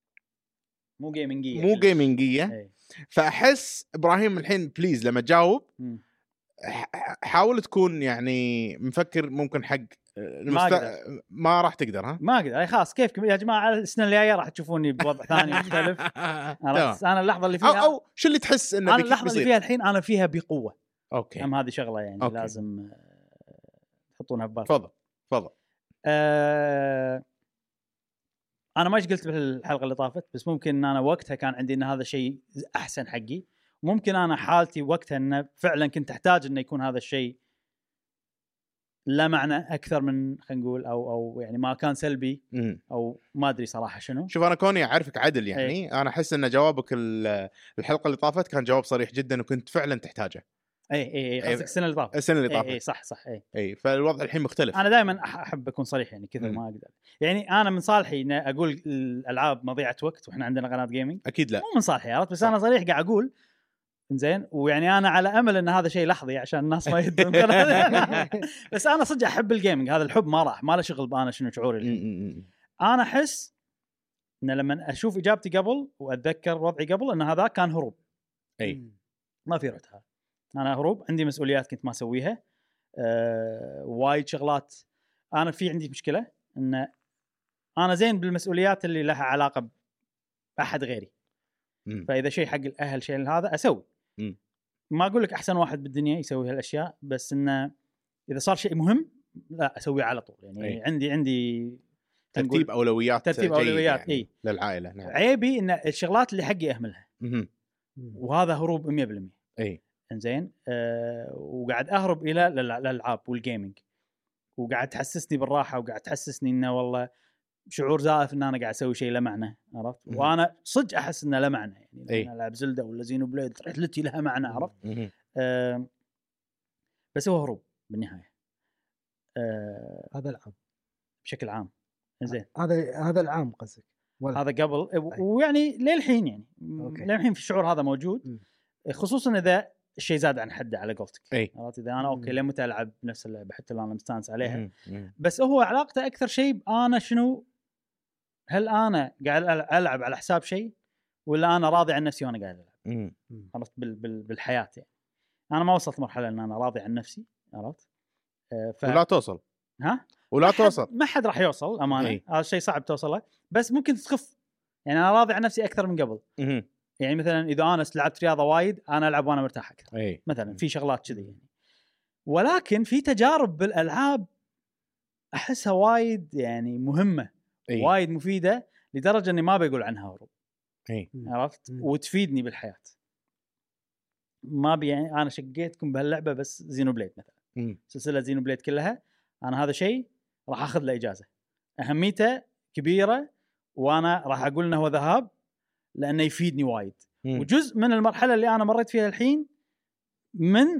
مو جيمنجيه. مو جيمنجيه، إيه. فاحس ابراهيم الحين بليز لما تجاوب مم. ح- حاول تكون يعني مفكر ممكن حق المست... أقدر. ما راح تقدر ها ما اقدر. اي خلاص كيفكم يا جماعه، السنه الجايه راح تشوفوني بوضع ثاني مختلف. تمام. انا انا اللحظه اللي او فيها او شو اللي تحس انه انا بيك- اللحظه اللي بيصير؟ فيها الحين انا فيها بقوه. اوكي هم هذه شغله يعني أوكي. لازم آه، تحطونها ببالكم. تفضل تفضل. أه انا ما ايش قلت بالحلقه اللي طافت، بس ممكن ان انا وقتها كان عندي ان هذا شيء احسن حقي، ممكن انا حالتي وقتها انه فعلا كنت احتاج انه يكون هذا الشيء لا معنى اكثر من خلينا نقول او او يعني ما كان سلبي مم. او ما ادري صراحه شنو. شوف انا كوني اعرفك عدل يعني أي. انا احس ان جوابك الحلقه اللي طافت كان جواب صريح جدا وكنت فعلا تحتاجه. اي اي اي قصدك السنه اللي طافت. السنه اللي طافت اي, أي صح صح اي اي فالوضع الحين مختلف. انا دائما احب اكون صريح يعني كذا ما اقدر يعني انا من صالحي ان اقول الالعاب مضيعه وقت واحنا عندنا قناه جيمنج اكيد لا مو من صالحي عرفت بس انا صريح قاعد اقول زين ويعني انا على امل ان هذا شيء لحظي عشان الناس ما يدون بس انا صدق احب الجيمنج هذا الحب ما راح ما له شغل بانا شنو شعوري الحين. انا احس ان لما اشوف اجابتي قبل واتذكر وضعي قبل ان هذا كان هروب اي ما في رتها انا هروب عندي مسؤوليات كنت ما اسويها أه وايد شغلات انا في عندي مشكله ان انا زين بالمسؤوليات اللي لها علاقه باحد غيري م. فاذا شيء حق الاهل شيء هذا اسوي م. ما اقول لك احسن واحد بالدنيا يسوي هالاشياء بس انه اذا صار شيء مهم لا اسويه على طول يعني أي. عندي عندي ترتيب اولويات ترتيب اولويات يعني اي للعائله. نعم. عيبي ان الشغلات اللي حقي اهملها م- وهذا هروب مية بالمية. اي انزين أه وقاعد اهرب الى الالعاب والجيمنج وقاعد تحسسني بالراحه وقاعد تحسسني انه والله شعور زائف ان انا قاعد اسوي شيء لا معنى عرفت م- وانا صدق احس انه لا معنى يعني أي. انا العب زلدة ولا زينو بليد رحلتي لها معنى عرفت م- أه بس هو هروب بالنهايه أه هذا العام بشكل عام. زين هذا هذا العام قصدك هذا قبل ويعني للحين يعني للحين في الشعور هذا موجود م. خصوصا اذا الشيء زاد عن حده على قولتك عرفت اذا انا اوكي ليه متى العب نفس اللعبه حتى لو انا مستانس عليها م. م. بس هو علاقته اكثر شيء انا شنو هل انا قاعد العب على حساب شيء ولا انا راضي عن نفسي وانا قاعد العب عرفت بال بال بالحياه يعني انا ما وصلت مرحله ان انا راضي عن نفسي عرفت أه ف... ولا توصل ها ولا توصل ما حد راح يوصل امانه هذا الشيء صعب توصله بس ممكن تخف يعني انا راضي عن نفسي اكثر من قبل م- يعني مثلا اذا انا لعبت رياضه وايد انا العب وانا مرتاح اكثر أي. مثلا في شغلات كذي يعني ولكن في تجارب بالالعاب احسها وايد يعني مهمه أي. وايد مفيده لدرجه اني ما بقول عنها هروب أي. عرفت م. وتفيدني بالحياه ما بي يعني انا شقيتكم بهاللعبه بس زينو بليد مثلا م. سلسله زينو بليد كلها انا هذا شيء راح اخذ له اجازه اهميته كبيره وانا راح اقول انه هو ذهاب لانه يفيدني وايد م. وجزء من المرحله اللي انا مريت فيها الحين من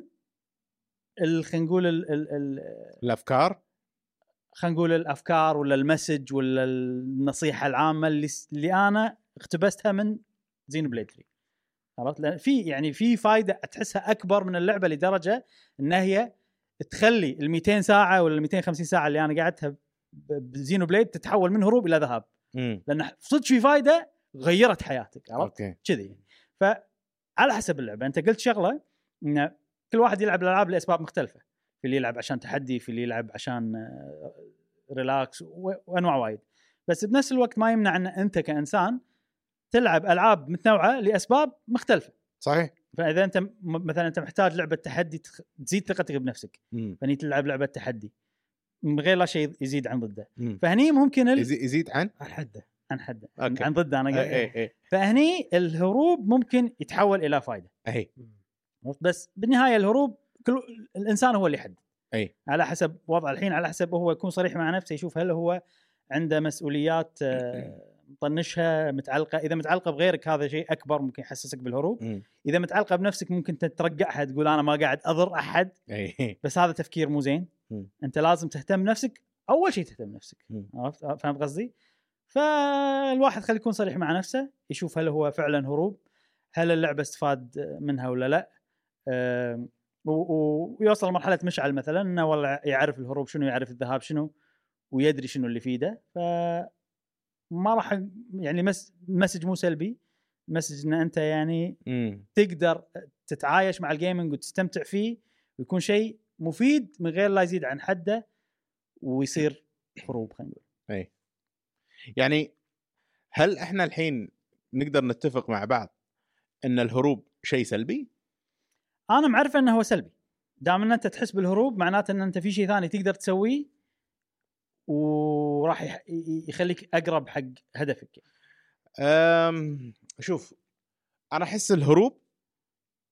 خلينا نقول ال ال ال الافكار خلينا نقول الافكار ولا المسج ولا النصيحه العامه اللي اللي انا اقتبستها من زين بليد ثري عرفت لان في يعني في فائده تحسها اكبر من اللعبه لدرجه ان هي تخلي ال مئتين ساعه ولا ال مئتين وخمسين ساعه اللي انا قعدتها بزينو بليد تتحول من هروب الى ذهاب لان صدق في فائده غيرت حياتك عرفت كذي. فعلى حسب اللعبه انت قلت شغله ان كل واحد يلعب الالعاب لاسباب مختلفه في اللي يلعب عشان تحدي في اللي يلعب عشان ريلاكس وانواع وايد بس بنفس الوقت ما يمنع ان انت كانسان تلعب العاب متنوعه لاسباب مختلفه صحيح. فاذا انت مثلا انت محتاج لعبه تحدي تزيد ثقتك بنفسك فني تلعب لعبه تحدي من غير لا شيء يزيد عن ضده مم. فهني ممكن ال... يزيد عن عن حده عن حده عن ضده انا قاعد اي اي فهني الهروب ممكن يتحول الى فائده اي بس بالنهايه الهروب كل الانسان هو اللي يحدد اي على حسب وضع الحين على حسب هو يكون صريح مع نفسه يشوف هل هو عنده مسؤوليات مطنشها متعلقه اذا متعلقه بغيرك هذا شيء اكبر ممكن يحسسك بالهروب م. اذا متعلقه بنفسك ممكن تترقعها تقول انا ما قاعد اضر احد أي. بس هذا تفكير مو زين م. انت لازم تهتم بنفسك اول شيء تهتم بنفسك عرفت فهمت قصدي فالواحد خليه يكون صريح مع نفسه يشوف هل هو فعلا هروب هل اللعبه استفاد منها ولا لا أه ويوصل لمرحله مشعل مثلا انه والله يعرف الهروب شنو يعرف الذهاب شنو ويدري شنو اللي فيده ف ما راح يعني مس... مسج مو سلبي مسج ان انت يعني م. تقدر تتعايش مع الجيمنج وتستمتع فيه ويكون شيء مفيد من غير لا يزيد عن حده ويصير هروب خلينا نقول. اي يعني هل احنا الحين نقدر نتفق مع بعض ان الهروب شيء سلبي؟ انا معرفه انه هو سلبي دام ان انت تحس بالهروب معناته ان انت في شيء ثاني تقدر تسويه وراح يخليك اقرب حق هدفك. أم شوف انا احس الهروب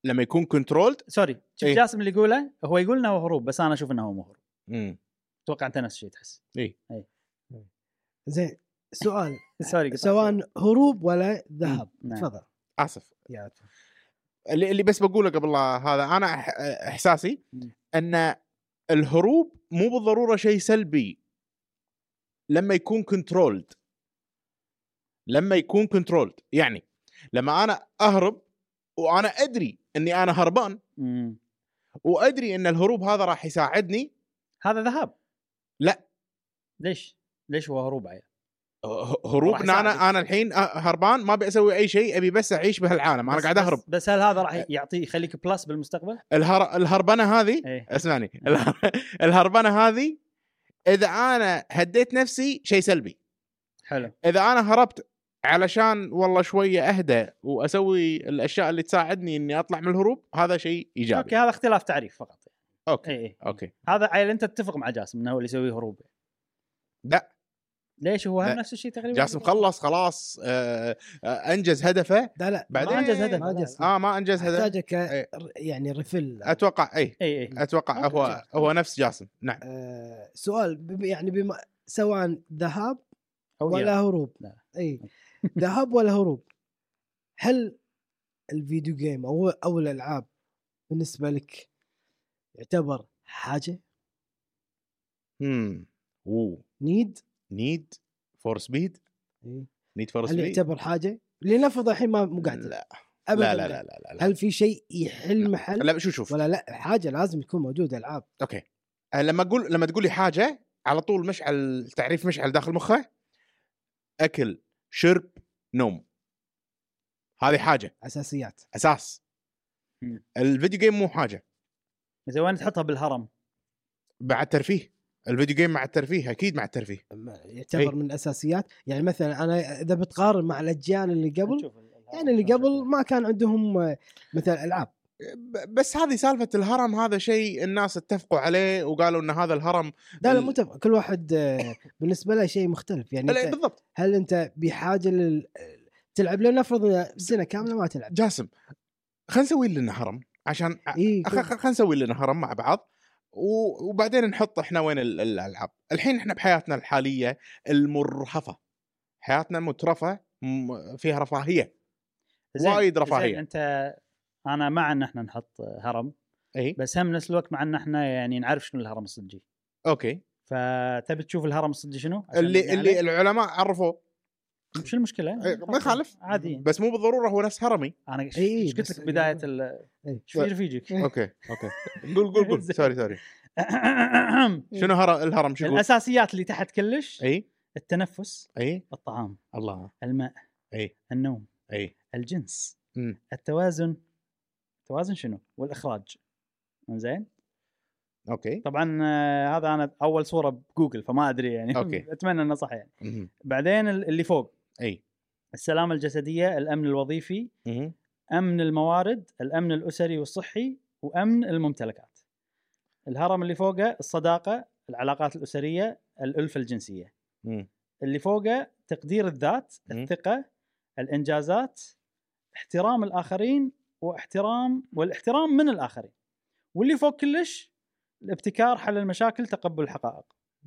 لما يكون كنترولد. سوري شوف إيه؟ جاسم اللي يقوله هو يقول انه هو هروب بس انا اشوف انه هو مو هروب. امم اتوقع انت نفس الشيء تحس. اي زين سؤال سوري سواء هروب ولا ذهب. نعم. تفضل اسف. يا اللي اللي بس بقوله قبل لا هذا، انا إح- احساسي مم. ان الهروب مو بالضروره شيء سلبي لما يكون كنترولد. لما يكون كنترولد يعني لما انا اهرب وانا ادري اني انا هربان مم. وادري ان الهروب هذا راح يساعدني. هذا ذهاب. لا ليش ليش هو هروب عيال؟ ه- هروب راح ان انا يساعدك. انا الحين هربان ما ابي اسوي اي شيء، ابي بس اعيش بهالعالم، انا بس- قاعد اهرب. بس, بس هل هذا راح يعطي يخليك بلس بالمستقبل؟ الهر... الهربنه هذه إيه. اسمعني اله- الهربنه هذه اذا انا هديت نفسي شيء سلبي. حلو. اذا انا هربت علشان والله شويه اهدى واسوي الاشياء اللي تساعدني اني اطلع من الهروب، هذا شيء ايجابي. اوكي هذا اختلاف تعريف فقط. اوكي اي اي اوكي. هذا عيل انت تتفق مع جاسم انه هو اللي يسوي هروب. لا ليش هو هم لا. نفس الشيء تقريبا. جاسم خلص خلاص آه آه انجز هدفه. لا لا بعدين ما انجز هدف. ما أنجز. اه ما انجز هدفه. احتاجك إيه. يعني ريفل. اتوقع اي اي اي اتوقع أوكي، هو جاسم. هو نفس جاسم. نعم. آه سؤال بم- يعني بما سواء ذهاب أو ولا إياه. هروب. لا. اي ذهاب ولا هروب، هل الفيديو جيم او او الالعاب بالنسبه لك يعتبر حاجه امم اوه نيد؟ نيد فور سبيد. إيه. نيد فور هل سبيد. يعتبر حاجه؟ لنفرض الحين ما مو قاعد لا ابدا. لا لا لا لا, لا. هل في شيء يحل محل لا شو شوف ولا لا حاجه لازم تكون موجوده العاب؟ اوكي. أه، لما اقول لما تقول لي حاجه على طول مشعل تعريف مشعل داخل مخه اكل شرب نوم. هذه حاجه اساسيات. اساس. مم. الفيديو جيم مو حاجه، اذا وين تحطها بالهرم. بعد ترفيه. الفيديو جيم مع الترفيه اكيد مع الترفيه. ما- يعتبر إيه. من الاساسيات. يعني مثلا انا اذا بتقارن مع الاجيال اللي قبل، نشوف ال- الهرم يعني اللي شلون قبل شكله. ما كان عندهم آه، مثلا العاب. ب- بس هذه سالفه الهرم، هذا شيء الناس اتفقوا عليه وقالوا ان هذا الهرم. لا لا ال- متفق، كل واحد آه، بالنسبه له شيء مختلف. يعني لا، أنت بالضبط. هل انت بحاجه لل تلعب؟ لنفرض إن سنه كامله ما تلعب. جاسم خلينا نسوي لنا هرم عشان إيه خ- خ- خلينا نسوي لنا هرم مع بعض و- وبعدين نحط احنا وين ال- الالعاب. الحين احنا بحياتنا الحاليه المرهفه، حياتنا مترفه، م- فيها رفاهيه زين- وايد زين، رفاهيه. انت انا مع ان احنا نحط هرم اي بس هم نفس الوقت مع ان احنا يعني نعرف شنو الهرم الصجي. اوكي. فتبي تشوف الهرم الصجي شنو عشان اللي نبني اللي عليه؟ العلماء عرفوه شو المشكله؟ إيه، ما يخالف، عادي. بس مو بالضروره هو نفس هرمي. انا ايش إيه، إيش قلت بس- لك بدايه ال إيه. ايش في رفيجك؟ اوكي اوكي قول قول قول سوري سوري. شنو هر الهرم شو يقول؟ الاساسيات اللي تحت كلش اي التنفس، اي الطعام، الله. الماء، اي النوم، اي الجنس، امم التوازن. توازن شنو؟ والاخراج. زين. اوكي طبعا آه، هذا انا اول صوره بجوجل فما ادري يعني. أوكي. اتمنى انه صح يعني. مهم. بعدين ال- اللي فوق اي السلامه الجسديه، الامن الوظيفي، مهم. امن الموارد، الامن الاسري والصحي، وامن الممتلكات. الهرم اللي فوقه الصداقه، العلاقات الاسريه، الالفه الجنسيه. مم. اللي فوقه تقدير الذات، مم. الثقه، الانجازات، احترام الاخرين واحترام والاحترام من الاخرين. واللي فوق كلش الابتكار، حل المشاكل، تقبل الحقائق.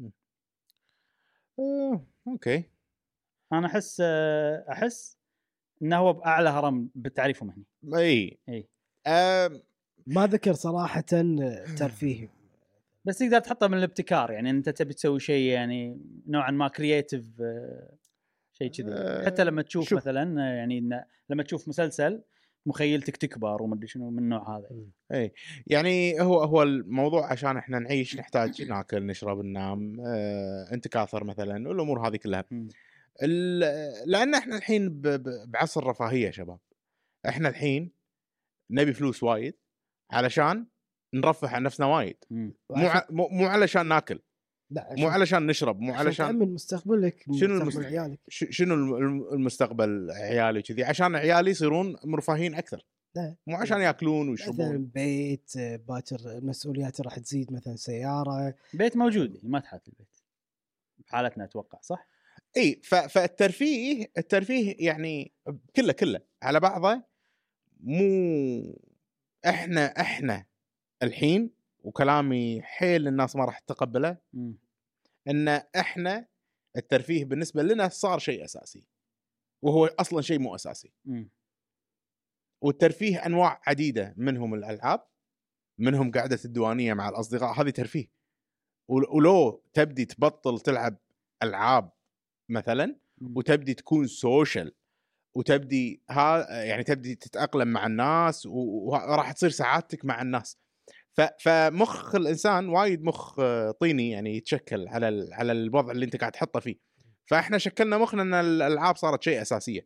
آه، اوكي. انا احس احس انه هو باعلى هرم بتعريفهم هنا. اي اي آم، ما ذكر صراحه ترفيه. بس تقدر تحطه من الابتكار، يعني انت تبي تسوي شيء يعني نوعا ما كرييتيف، شيء كذي. آه، حتى لما تشوف شوف. مثلا آه، يعني إن لما تشوف مسلسل مخيلتك تكبر وما ادري شنو من النوع هذا. اي يعني هو هو الموضوع عشان احنا نعيش نحتاج ناكل نشرب ننام، آه، نتكاثر مثلا، والامور هذه كلها. مم. ال- لان احنا الحين ب- ب- بعصر رفاهيه يا شباب. احنا الحين نبي فلوس وايد علشان نرفه عن نفسنا وايد، مم. مو ع- مو مو علشان ناكل، لا مو علشان نشرب، مو علشان تأمن مستقبلك، شنو مستقبل المست- عيالك. ش- شنو الم- المستقبل عيالي كذي، عشان عيالي يصيرون مرفهين اكثر، لا. مو عشان ياكلون مثلا ويشربون. بيت باكر المسؤوليات راح تزيد، مثلا سياره. بيت موجود يعني ما تحات البيت بحالتنا اتوقع صح. اي ف- فالترفيه الترفيه يعني كله كله على بعضه مو احنا احنا الحين وكلامي حيل الناس ما راح تتقبله مم. ان احنا الترفيه بالنسبه لنا صار شيء اساسي وهو اصلا شيء مو اساسي. مم. والترفيه انواع عديده، منهم الالعاب، منهم قعده الديوانيه مع الاصدقاء، هذه ترفيه. ولو تبدي تبطل تلعب العاب مثلا مم. وتبدي تكون سوشل وتبدي ها يعني تبدي تتاقلم مع الناس و- وراح تصير سعادتك مع الناس. ف- فمخ الانسان وايد مخ آه، طيني يعني يتشكل على ال- على الوضع اللي انت قاعد تحطه فيه. فاحنا شكلنا مخنا ان الالعاب صارت شيء اساسيه.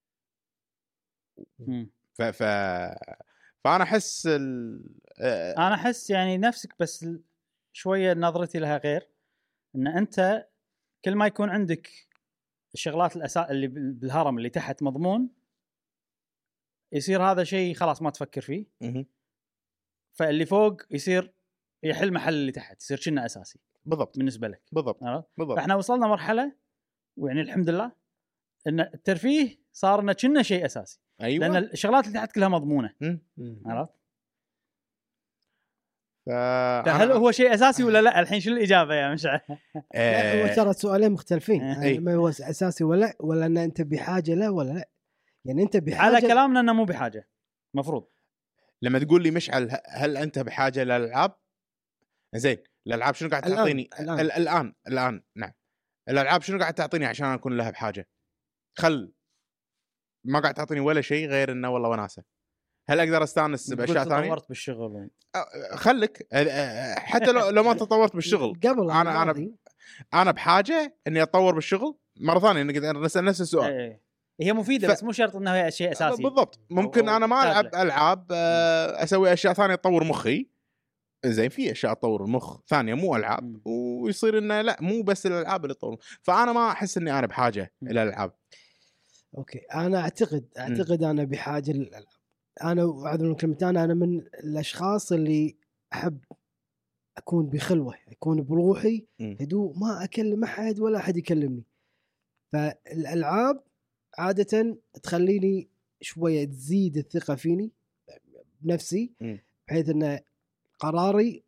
مم. ف ف فانا احس ال... آه، انا احس يعني نفسك، بس ال- شويه نظرتي لها غير. ان انت كل ما يكون عندك الشغلات الاساس اللي بال- بالهرم اللي تحت مضمون، يصير هذا شيء خلاص ما تفكر فيه. مهم. فاللي فوق يصير يحل محل اللي تحت، يصير كنا اساسي بالضبط بالنسبه لك. بالضبط عرفت؟ بالضبط. فاحنا وصلنا مرحله، ويعني الحمد لله ان الترفيه صار لنا كنا شيء اساسي. ايوه لان الشغلات اللي تحت كلها مضمونه. مم. عرفت؟ ف... فهل هو شيء اساسي ولا لا؟ الحين شو الاجابه يا مشعل؟ لا هو آه... ترى سؤالين مختلفين. إيه. يعني ما هو اساسي ولا لا، ولا ان انت بحاجه له ولا لا. يعني انت بحاجه على كلامنا انه مو بحاجه مفروض. لما تقول لي مشعل ه- هل انت بحاجه للالعاب؟ زين، الالعاب شنو قاعد الآن. تعطيني الآن. ال- الان الان نعم، الالعاب شنو قاعد تعطيني عشان اكون لها بحاجه؟ خل ما قاعد تعطيني ولا شيء غير انه والله وناسه. هل اقدر استانس باشياء تقول ثانيه؟ تطورت بالشغل و... أه، خلك أه، أه، حتى لو لو ما تطورت بالشغل، قبل انا انا الماضي. انا بحاجه اني اتطور بالشغل مره ثانيه. نقدر نسال نفس السؤال. ايه. هي مفيده ف- بس مو شرط انها هي شيء اساسي. بالضبط. ممكن أو- أو انا ما تحتاج العب له. العاب أه، اسوي اشياء ثانيه تطور مخي. زين، في اشياء تطور المخ ثانيه مو العاب، مم. ويصير انه لا مو بس الالعاب اللي تطور. فانا ما احس اني انا بحاجه مم. الى الالعاب. اوكي انا اعتقد اعتقد انا بحاجه للالعاب. انا اعذر من كلمتي، انا انا من الاشخاص اللي احب اكون بخلوه، اكون بروحي مم. هدوء، ما اكلم احد ولا احد يكلمني. فالالعاب عاده تخليني شويه تزيد الثقه فيني بنفسي، مم. بحيث ان قراري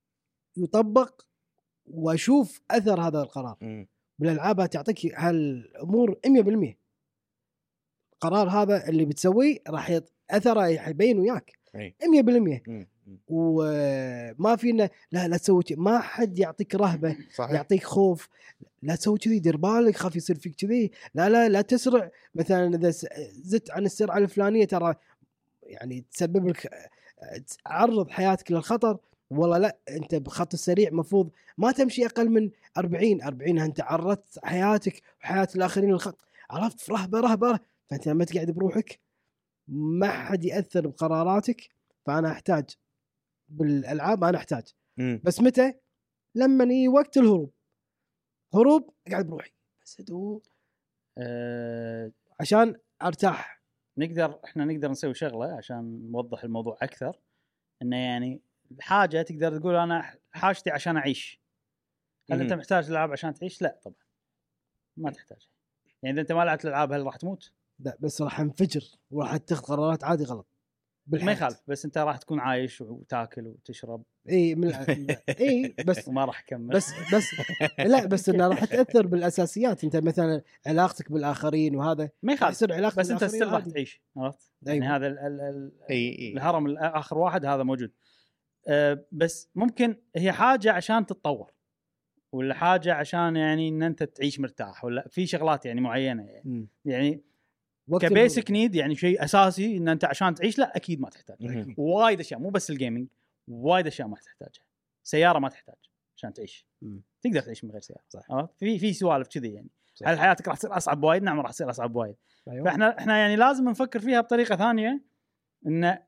يطبق واشوف اثر هذا القرار. مم. بالالعاب تعطيك هالامور مية بالمية. القرار هذا اللي بتسويه راح يط... اثره يبين وياك أي. مية بالمية. مم. مم. وما فينا لا لا تسوي كذي، ما حد يعطيك رهبه، صحيح. يعطيك خوف. لا تسوي كذي، دير بالك خاف يصير فيك كذي. لا لا لا تسرع مثلا، اذا س- زدت عن السرعه الفلانيه ترى يعني تسبب لك، تعرض حياتك للخطر. والله لا، انت بخط السريع مفروض ما تمشي اقل من أربعين أربعين. انت عرضت حياتك وحياه الاخرين للخطر، عرفت؟ في رهبه رهبه. فانت لما تقعد بروحك ما حد ياثر بقراراتك. فانا احتاج بالالعاب، انا احتاج مم. بس متى؟ لما ني وقت الهروب، هروب اقعد بروحي بس هدوء أه... عشان ارتاح. نقدر احنا نقدر نسوي شغله عشان نوضح الموضوع اكثر. انه يعني حاجه تقدر تقول انا حاجتي عشان اعيش. هل مم. انت محتاج العاب عشان تعيش؟ لا طبعا ما تحتاج. يعني اذا انت ما لعبت الالعاب هل راح تموت؟ لا بس راح انفجر وراح اتخذ قرارات عادي غلط ما بالحياة. يخالف، بس انت راح تكون عايش وتاكل وتشرب اي من اي بس وما راح تكمل. بس بس لا بس انها راح تاثر بالاساسيات. انت مثلا علاقتك بالاخرين وهذا ما راح يخالف، يصير علاقتك بس انت بالآخرين ستيل راح عادي. تعيش. عرفت؟ أيوة. يعني هذا ال ال ال اي اي الهرم الاخر واحد هذا موجود. أه بس ممكن هي حاجه عشان تتطور، ولا حاجه عشان يعني ان انت تعيش مرتاح، ولا في شغلات يعني معينه يعني, مم. يعني وقت كبيسك الهروب. نيد، يعني شيء اساسي ان انت عشان تعيش. لا اكيد ما تحتاج. مهم. وايد اشياء، مو بس الجيمنج، وايد اشياء ما تحتاجها. سياره ما تحتاج عشان تعيش. مم. تقدر تعيش من غير سياره. صح. عرفت؟ في في سوالف كذي يعني. صح. هل حياتك راح تصير اصعب وايد؟ نعم راح تصير اصعب وايد. أيوة. فاحنا احنا يعني لازم نفكر فيها بطريقه ثانيه. ان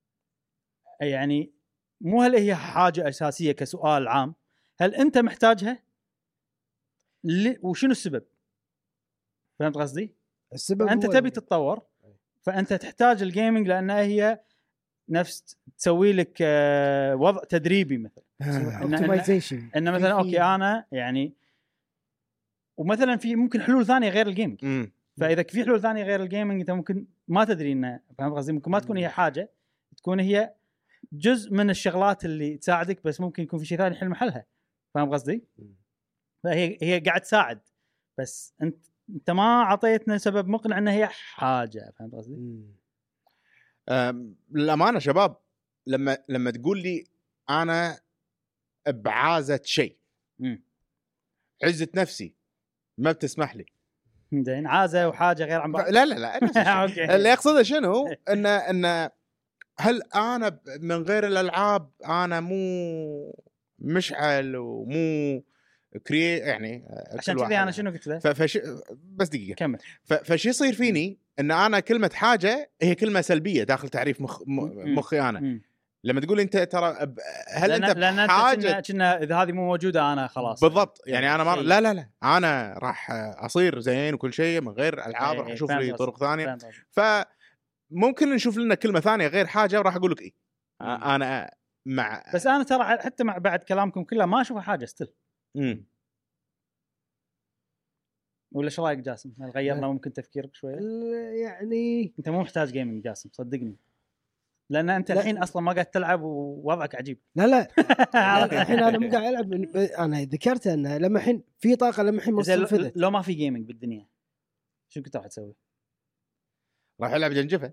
يعني مو هل هي حاجه اساسيه كسؤال عام، هل انت محتاجها؟ ل... وشنو السبب؟ فهمت قصدي؟ السبب انت هو تبي تتطور، فانت تحتاج الجيمنج لانها هي نفس تسوي لك آه، وضع تدريبي مثلا. إن- اوبتمايزيشن. ان مثلا اوكي انا يعني، ومثلا في ممكن حلول ثانيه غير الجيمنج. مم. فاذا في حلول ثانيه غير الجيمنج انت ممكن ما تدري انه، فهمت قصدي؟ ممكن ما تكون هي حاجه، تكون هي جزء من الشغلات اللي تساعدك، بس ممكن يكون في شيء ثاني يحل محلها. فاهم قصدي؟ فهي هي قاعد تساعد، بس انت انت ما اعطيتنا سبب مقنع ان هي حاجه. فاهم قصدي؟ للامانه شباب، لما لما تقول لي انا بعازه شيء، عزه نفسي ما بتسمح لي. زين، عازه وحاجه غير عن بعض. لا لا لا اللي يقصده شنو؟ ان ان هل انا من غير الالعاب انا مو مشعل ومو كري يعني عشان كذا انا شنو قلت له؟ فش بس دقيقه كمل. فش يصير فيني ان انا كلمه حاجه هي كلمه سلبيه داخل تعريف مخ مخي انا. مم. لما تقول انت ترى هل لأن انت لأن حاجه كنا اذا هذه مو موجوده انا خلاص بالضبط. يعني انا ما لا لا لا انا راح اصير زين وكل شيء من غير العاب، راح اشوف لي طرق ثانيه. فممكن نشوف لنا كلمه ثانيه غير حاجه وراح اقول لك ايه انا مع. بس انا ترى حتى مع بعد كلامكم كله ما اشوفها حاجه ستيل. امم ولا ايش رايك جاسم؟ هل غيرنا ممكن تفكيرك شويه؟ يعني انت مو محتاج جيمنج جاسم، صدقني، لان انت لا. الحين اصلا ما قاعد تلعب ووضعك عجيب. لا لا الحين انا مو قاعد العب. انا ذكرت انه لما الحين في طاقه، لما الحين مصفدت. لو ما في جيمنج بالدنيا شو كنت راح تسوي؟ راح العب جنجفه.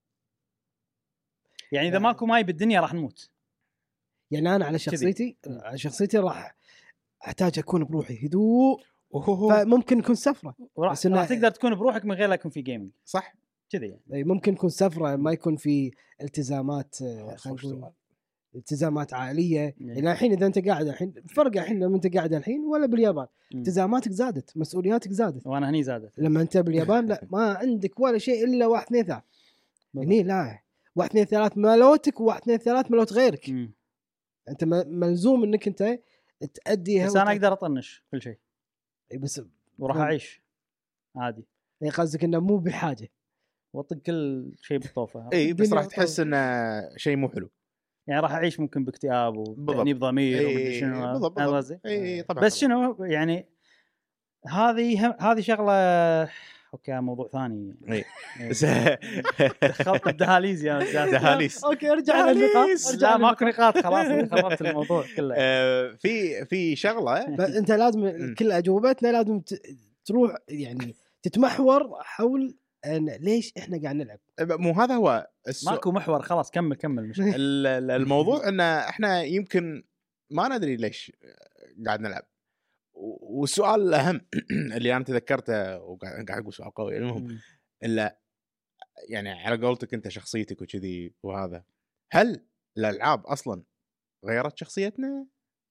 يعني اذا ماكو ماي بالدنيا راح نموت. يعني انا على شخصيتي على شخصيتي راح احتاج اكون بروحي هدوء، فممكن يكون سفره، بس راح تقدر تكون بروحك من غير لا يكون في جيمنج. صح كذا يعني. ممكن يكون سفره ما يكون في التزامات، التزامات عائليه. يعني الحين اذا انت قاعد الحين فرق الحين لما انت قاعد الحين ولا باليابان، التزاماتك زادت، مسؤولياتك زادت، وانا هني زادت. لما انت باليابان لا ما عندك ولا شيء الا واحد اثنين ثلاث. هني لا، واحد اثنين ثلاث مالوتك وواحد اثنين ثلاث مالوت غيرك. م. انت ملزوم انك انت تأديها. بس انا اقدر اطنش كل شيء بس وراح اعيش عادي. اي قصدك انه مو بحاجه واطق كل شيء بالطوفه. اي بس راح تحس انه شيء مو حلو. يعني راح اعيش ممكن باكتئاب وتأنيب ضمير ومدري شنو. بالضبط. اي طبعا. بس شنو يعني هذه هذه شغله. اوكي موضوع ثاني. اي دخلت الدهاليز يا دهاليز. اوكي ارجع للنقاط. لا ماكو نقاط خلاص خلصت الموضوع كله. في في شغله انت لازم كل اجوبتنا لازم تروح يعني تتمحور حول أن ليش احنا قاعد نلعب. مو هذا هو السو... ماكو محور خلاص كمل كمل. مش الموضوع ان احنا يمكن ما ندري ليش قاعد نلعب. والسؤال الاهم اللي انا تذكرته وقاعد اقول سؤال قوي المهم الا يعني على قولتك انت شخصيتك وكذي وهذا، هل الالعاب اصلا غيرت شخصيتنا؟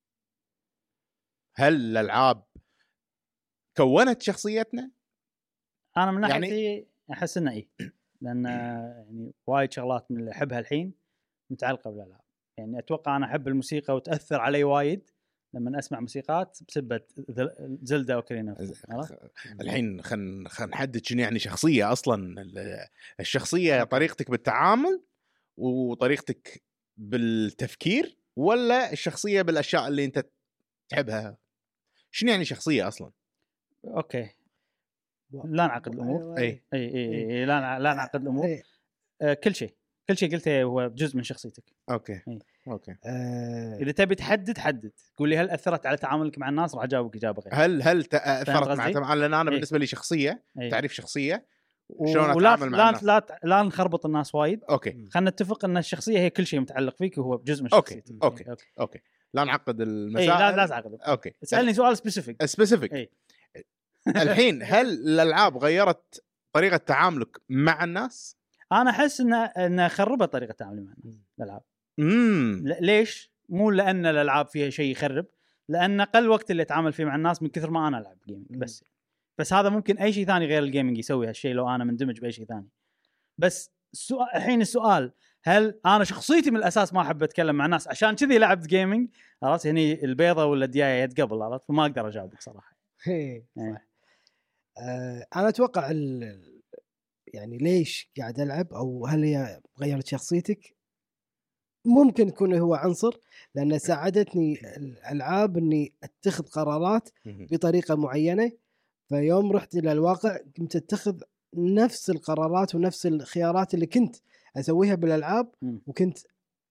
هل الالعاب كونت شخصيتنا؟ انا من ناحيتي يعني... احس انه ايه، لان يعني وايد شغلات من اللي احبها الحين متعلقه بالالعاب. يعني اتوقع انا احب الموسيقى وتاثر علي وايد لما اسمع موسيقات بسبه زلدا اوكرينا. الحين خلينا خلينا نحدد شنو يعني شخصيه اصلا. الشخصيه طريقتك بالتعامل وطريقتك بالتفكير، ولا الشخصيه بالاشياء اللي انت تحبها؟ شنو يعني شخصيه اصلا؟ اوكي لا نعقد الامور. اي اي اي لا لا نعقد الامور. آه كل شيء كل شيء قلته هو جزء من شخصيتك. اوكي أي. اوكي أه... اذا تبي تحدد حدد، قول لي هل اثرت على تعاملك مع الناس، راح اجاوبك اجابه غير. هل هل اثرت مع تعامل؟ لان انا أي. بالنسبه لي شخصيه أي. تعريف شخصيه شلون اتعامل مع لا الناس. لا لا لا نخربط الناس وايد. اوكي خلينا نتفق ان الشخصيه هي كل شيء متعلق فيك وهو جزء من شخصيتك. شخصيتك. اوكي اوكي, أوكي. أوكي. لا نعقد المسائل. لا لا تعقد. اوكي اسالني سؤال سبيسيفيك سبيسيفيك الحين هل الالعاب غيرت طريقه تعاملك مع الناس؟ انا احس ان ان خربت طريقه تعاملي مع الناس الالعاب. امم ليش؟ مو لان الالعاب فيها شيء يخرب، لان قل وقت اللي اتعامل فيه مع الناس من كثر ما انا العب جيمنج بس. بس هذا ممكن اي شيء ثاني غير الجيمنج يسوي هالشيء لو انا مندمج باي شيء ثاني. بس السؤال الحين السؤال هل انا شخصيتي من الاساس ما احب اتكلم مع الناس عشان كذي لعبت جيمنج؟ عرفت هني البيضه ولا الديايه يد قبل، عرفت؟ فما اقدر اجاوبك صراحه. ايه آه انا اتوقع يعني ليش قاعد العب او هل هي غيرت شخصيتك؟ ممكن يكون هو عنصر، لأن ساعدتني الألعاب إني أتخذ قرارات بطريقة معينة، فيوم رحت إلى الواقع كنت أتخذ نفس القرارات ونفس الخيارات اللي كنت أسويها بالألعاب، وكنت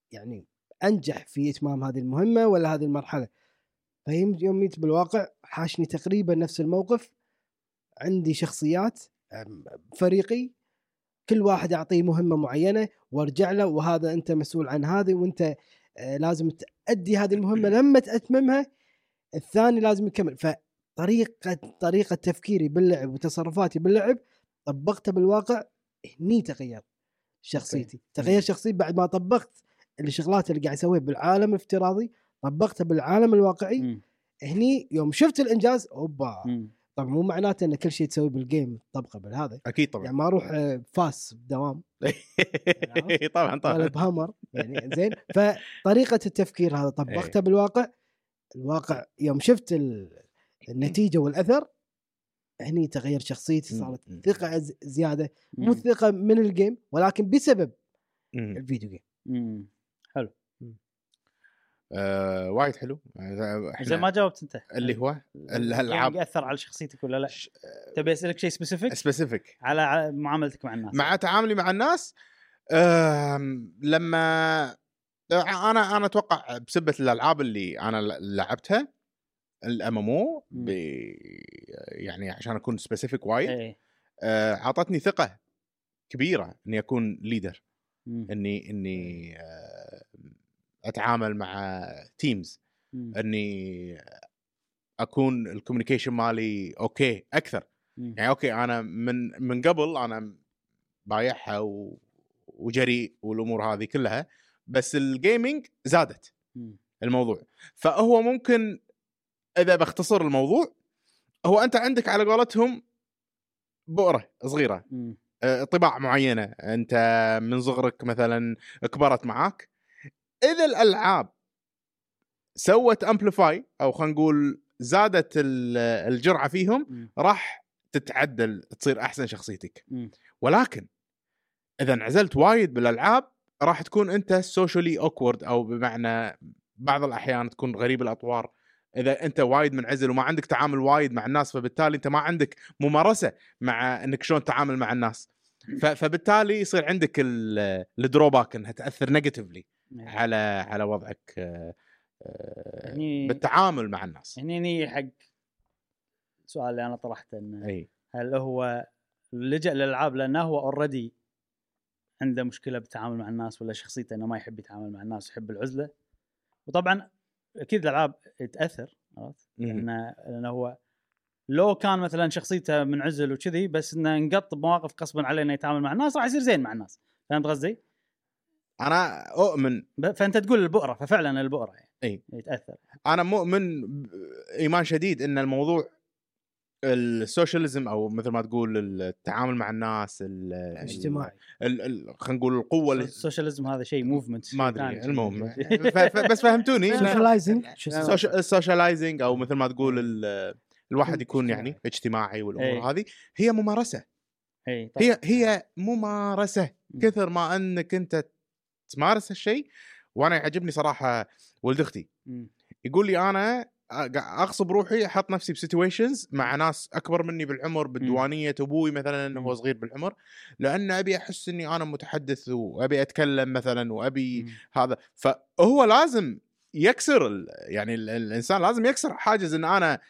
يعني انجح في اتمام هذه المهمه ولا هذه المرحله. فيوم يوم جيت بالواقع حاشني تقريبا نفس الموقف. عندي شخصيات فريقي كل واحد اعطيه مهمه معينه وارجع له، وهذا انت مسؤول عن هذه وانت لازم تأدي هذه المهمه، لما تتممها الثاني لازم يكمل. فطريقه طريقه تفكيري باللعب وتصرفاتي باللعب طبقتها بالواقع، هني تغير شخصيتي. تغير شخصيتي بعد ما طبقت الشغلات اللي قاعد اسويها بالعالم الافتراضي طبقتها بالعالم الواقعي. م. هني يوم شفت الانجاز اوبا. م. طبعا مو معناته ان كل شيء تسوي بالجيم طبقه بالهذا، اكيد طبعا، يعني ما اروح فاس بدوام طبعا طبعا ولا بهامر يعني زين. فطريقه التفكير هذا طبقتها بالواقع. الواقع يوم شفت النتيجه والاثر هني تغير شخصيتي، صارت ثقه زياده، مو ثقه من الجيم ولكن بسبب الفيديو جيم. حلو. آه، وايد حلو. زي ما جاوبت انت اللي هو الالعاب ياثر على شخصيتك ولا لا؟ ش... تبي اسالك شيء سبيسيفيك سبيسيفيك على معاملتك مع الناس. مع تعاملي مع الناس. آه، لما انا انا اتوقع بسبه الالعاب اللي انا لعبتها الام ام او يعني عشان اكون سبيسيفيك وايد ايه. آه، اعطتني ثقه كبيره اني اكون ليدر، اني اني آه، اتعامل مع تيمز، اني اكون الكوميونيكيشن مالي اوكي اكثر. مم. يعني اوكي انا من من قبل انا بايعها و... وجريء والامور هذه كلها، بس الجيمنج زادت مم. الموضوع. فهو ممكن اذا بختصر الموضوع، هو انت عندك على قولتهم بؤره صغيره، مم. طباع معينه انت من صغرك مثلا كبرت معاك. اذا الالعاب سوت امبليفاي او خلينا نقول زادت الجرعه فيهم، م. راح تتعدل تصير احسن شخصيتك. م. ولكن اذا انعزلت وايد بالالعاب راح تكون انت سوشيالي اوكورد، او بمعنى بعض الاحيان تكون غريب الاطوار. اذا انت وايد منعزل وما عندك تعامل وايد مع الناس، فبالتالي انت ما عندك ممارسه مع انك شلون تتعامل مع الناس، فبالتالي يصير عندك الدروباك انها تاثر نيجاتيفلي على على وضعك يعني بالتعامل مع الناس. يعني حق سؤال اللي انا طرحته انه أي. هل هو لجأ للالعاب لانه هو اوريدي عنده مشكله بالتعامل مع الناس، ولا شخصيته انه ما يحب يتعامل مع الناس ويحب العزله؟ وطبعا اكيد الالعاب تاثر، عرفت؟ لانه لانه هو لو كان مثلا شخصيته منعزل وكذي بس انه انقط بمواقف غصبا عليه انه يتعامل مع الناس، راح يصير زين مع الناس. فهمت قصدي؟ انا اؤمن فانت تقول البؤره، ففعلا البؤره يعني اي يتاثر. انا مؤمن ايمان شديد ان الموضوع السوشياليزم او مثل ما تقول التعامل مع الناس الاجتماعي، خلينا نقول القوه. السوشياليزم هذا شيء موفمنت ما ادري المهم بس فهمتوني. سوشياليزنج السوشياليزنج او مثل ما تقول الواحد يكون يعني اجتماعي والامور هذه هي ممارسه. هي هي ممارسه كثر ما انك انت تمارس هالشيء. وانا يعجبني صراحه ولد اختي يقول لي انا اغصب روحي احط نفسي بسيتويشنز مع ناس اكبر مني بالعمر، بالديوانيه ابوي مثلا انه هو صغير بالعمر، لان ابي احس اني انا متحدث وابي اتكلم مثلا وابي م. هذا. فهو لازم يكسر يعني الانسان لازم يكسر حاجز ان انا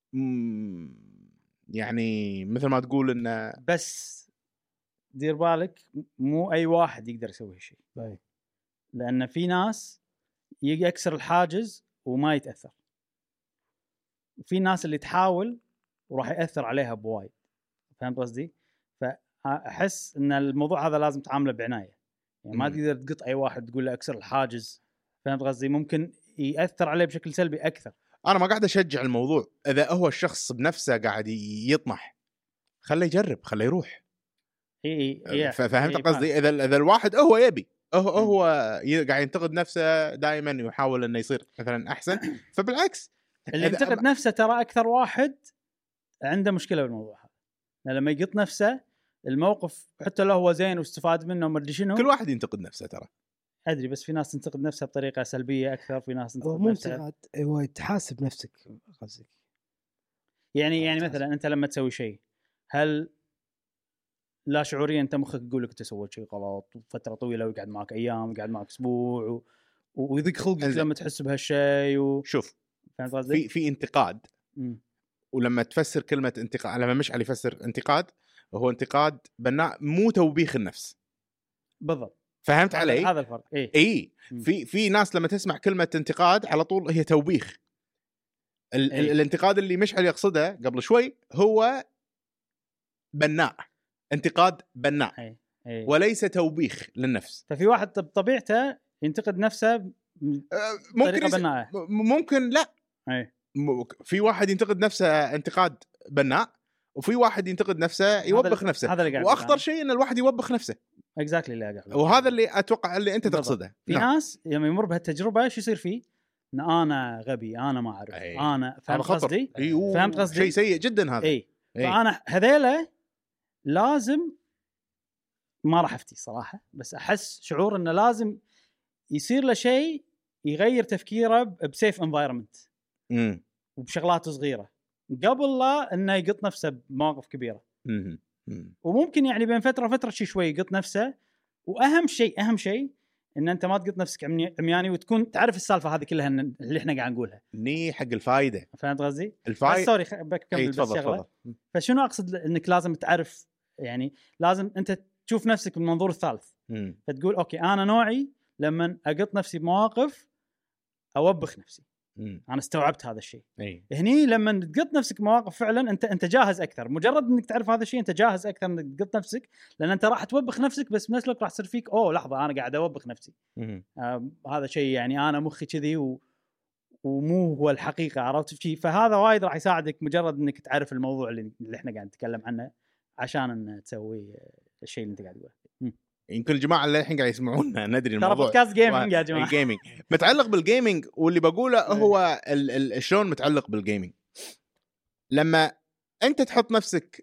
يعني مثل ما تقول انه. بس دير بالك مو اي واحد يقدر يسوي هالشيء، لان في ناس يكسر الحاجز وما يتاثر، وفي ناس اللي تحاول وراح ياثر عليها بوايد. فهمت قصدي؟ فاحس ان الموضوع هذا لازم تعامله بعنايه، يعني ما تقدر تقط اي واحد تقول له اكسر الحاجز. فهمت قصدي؟ ممكن ياثر عليه بشكل سلبي اكثر. انا ما قاعد اشجع الموضوع. اذا هو الشخص بنفسه قاعد يطمح خليه يجرب، خليه يروح. اي اي فهمت قصدي؟ اذا اذا الواحد هو يبي هو هو قاعد ينتقد نفسه دائما ويحاول انه يصير مثلا احسن، فبالعكس اللي ينتقد نفسه ترى اكثر واحد عنده مشكله بالموضوع هذا. لما يقط نفسه الموقف حتى لو هو زين واستفاد منه وما ادري شنو، كل واحد ينتقد نفسه ترى ادري، بس في ناس تنتقد نفسها بطريقه سلبيه اكثر، في ناس تنتقد نفسها هو تحاسب نفسك قصدك. يعني يعني مثلا انت لما تسوي شيء، هل لا شعوريا انت مخك يقول لك انت سويت شيء غلط وفتره طويله ويقعد معك ايام ويقعد معك اسبوع و... ويضيق خلقك انزين. لما تحس بهالشيء و... شوف فهمت قصدي؟ في في انتقاد، مم. ولما تفسر كلمه انتقاد، لما مشعل يفسر انتقاد، هو انتقاد بناء مو توبيخ النفس. بالضبط. فهمت هذا- علي؟ هذا الفرق. اي اي مم. في في ناس لما تسمع كلمه انتقاد على طول هي توبيخ. ال إيه. ال الانتقاد اللي مشعل يقصده قبل شوي هو بناء، انتقاد بناء اي اي وليس توبيخ للنفس. ففي واحد بطبيعته ينتقد نفسه أه، ممكن بطريقه يس... بناءه. م- ممكن لا، اي م- في واحد ينتقد نفسه انتقاد بناء، وفي واحد ينتقد نفسه يوبخ هذا- نفسه. هذا اللي قاعد واخطر شيء ان الواحد يوبخ نفسه، اكزاكتلي اللي قاعد أقوله. وهذا اللي اتوقع اللي انت بالضبط. تقصده. في نعم. ناس لما يمر بهالتجربه شو يصير فيه؟ ان انا غبي، انا ما اعرف، أي. انا هذا فهمت خطر. قصدي؟ أيوه. فهمت قصدي؟ شيء سيء جدا هذا. اي إي. فانا هذيله لازم ما راح افتي صراحه، بس احس شعور انه لازم يصير له شيء يغير تفكيره بسيف انفايرمنت امم وبشغلات صغيره قبل لا انه يقط نفسه بمواقف كبيره. امم أمم. وممكن يعني بين فتره وفتره شي شوي يقط نفسه. واهم شيء اهم شيء ان انت ما تقط نفسك عمي- عمياني وتكون تعرف السالفه هذه كلها إن- اللي احنا قاعد نقولها. ني حق الفائده. فهمت قصدي؟ بس الفائده. سوري خ- بكمل اي بس تفضل شغله. تفضل. فشنو اقصد انك لازم تعرف، يعني لازم انت تشوف نفسك من المنظور الثالث، امم فتقول اوكي انا نوعي لما اقط نفسي بمواقف اوبخ نفسي، امم انا استوعبت هذا الشيء. اي هني لما تقط نفسك بمواقف فعلا انت انت جاهز اكثر، مجرد انك تعرف هذا الشيء انت جاهز اكثر انك تقط نفسك، لان انت راح توبخ نفسك بس بنفس الوقت راح يصير فيك اوه لحظه انا قاعد اوبخ نفسي. امم آه هذا شيء يعني انا مخي كذي و... ومو هو الحقيقه، عرفت شيء؟ فهذا وايد راح يساعدك مجرد انك تعرف الموضوع اللي, اللي احنا قاعد نتكلم عنه عشان ان تسوي الشيء اللي انت قاعد تقوله. يمكن الجماعه اللي الحين قاعد يسمعونا ندري ترى الموضوع بودكاست جيمنج يا جماعه. الجيمنج متعلق بالجيمنج، واللي بقوله هو ال- ال- شلون متعلق بالجيمنج. لما انت تحط نفسك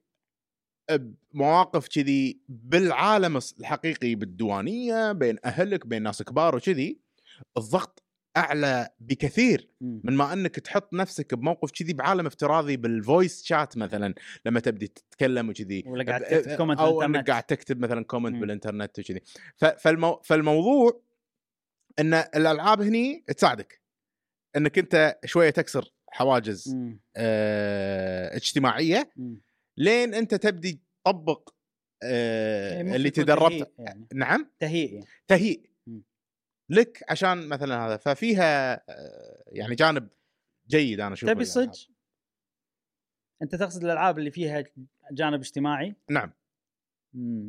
بمواقف كذي بالعالم الحقيقي، بالديوانيه، بين اهلك، بين ناس كبار وكذي، الضغط اعلى بكثير مم. من ما انك تحط نفسك بموقف كذي بعالم افتراضي بالفويس شات مثلا، لما تبدي تتكلم وكذي، ولا قاعد تكتب كومنت او بالإنترنت. انك قاعد تكتب مثلا كومنت مم. بالانترنت وكذي. ف- فالمو... فالموضوع ان الالعاب هني تساعدك انك انت شويه تكسر حواجز مم. اه... اجتماعيه، مم. لين انت تبدي تطبق اه... يعني ممكن اللي يكون تدربت. تهيئ يعني. نعم تهيئ يعني. تهيئ مم. لك عشان مثلا هذا. ففيها اه... يعني جانب جيد انا اشوفه. تبي صدق انت تقصد الالعاب اللي فيها جانب اجتماعي؟ نعم. مم.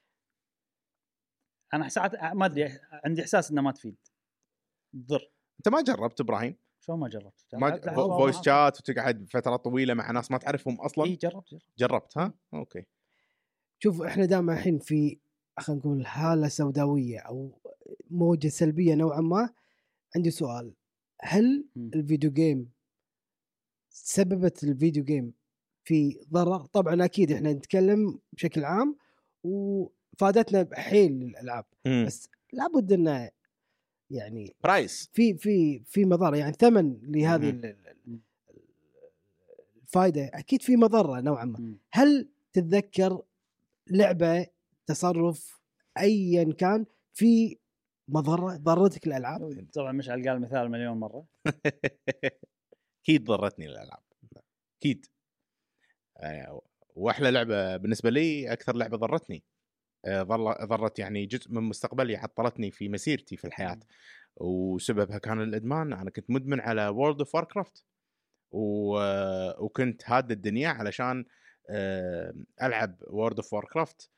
انا ساعات ما ادري، عندي احساس انها ما تفيد، تضر. انت ما جربت ابراهيم؟ شو ما جربت؟ ما ج... فويس شات وتقعد فترات طويله مع ناس ما تعرفهم اصلا؟ اي جربت جربت جربت ها؟ اوكي. شوف احنا دائما الحين في خلينا نقول حاله سوداويه او موجه سلبيه نوعا ما. عندي سؤال، هل م. الفيديو جيم سببت الفيديو جيم في ضرر؟ طبعا اكيد احنا نتكلم بشكل عام وفادتنا بحيل الالعاب، مم. بس لابد انه يعني برايس في في في مضار، يعني ثمن لهذه مم. ال- ال- الفائده. اكيد في مضره نوعا ما. مم. هل تتذكر لعبه تصرف ايا كان في مضره ضرتك الالعاب؟ طبعا مشعل قال مثال مليون مره. اكيد ضرتني الالعاب اكيد. آه، واحلى لعبه بالنسبه لي، اكثر لعبه ضرتني، آه، ضر- ضرت يعني جزء من مستقبلي، عطلتني في مسيرتي في الحياه، وسببها كان الادمان. انا كنت مدمن على وورلد اوف واركرافت، وكنت هاد الدنيا علشان آه، العب وورلد اوف واركرافت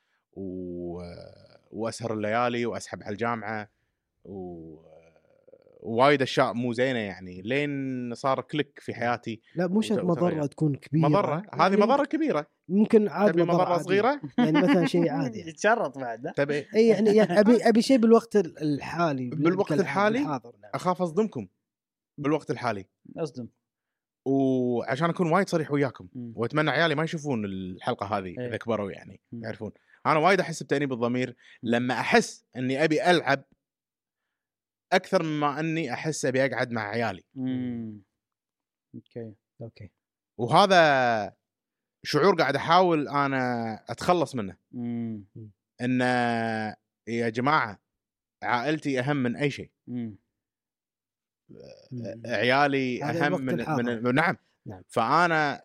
واسهر الليالي واسحب على الجامعه و وايد اشياء مو زينه يعني، لين صار كليك في حياتي. لا مو شرط وت- مضره وتغير. تكون كبيره، مضره هذه يعني مضره كبيره. ممكن عاد تبي مضره عادية. صغيره؟ يعني مثلا شيء عادي يعني. يتشرط بعد. تبي اي يعني, يعني ابي ابي شيء بالوقت الحالي، بالوقت الحالي؟ الحاضر. نعم. اخاف اصدمكم بالوقت الحالي، اصدم. وعشان اكون وايد صريح وياكم، مم. واتمنى عيالي ما يشوفون الحلقه هذه إيه. اذا كبروا يعني مم. يعرفون. انا وايد احس بتأنيب الضمير لما احس اني ابي العب اكثر مما اني احس ابي اقعد مع عيالي. امم اوكي اوكي. وهذا شعور قاعد احاول انا اتخلص منه، مم. ان يا جماعه عائلتي اهم من اي شيء، مم. عيالي هذا اهم الوقت من, الحاضر. من نعم. نعم. فانا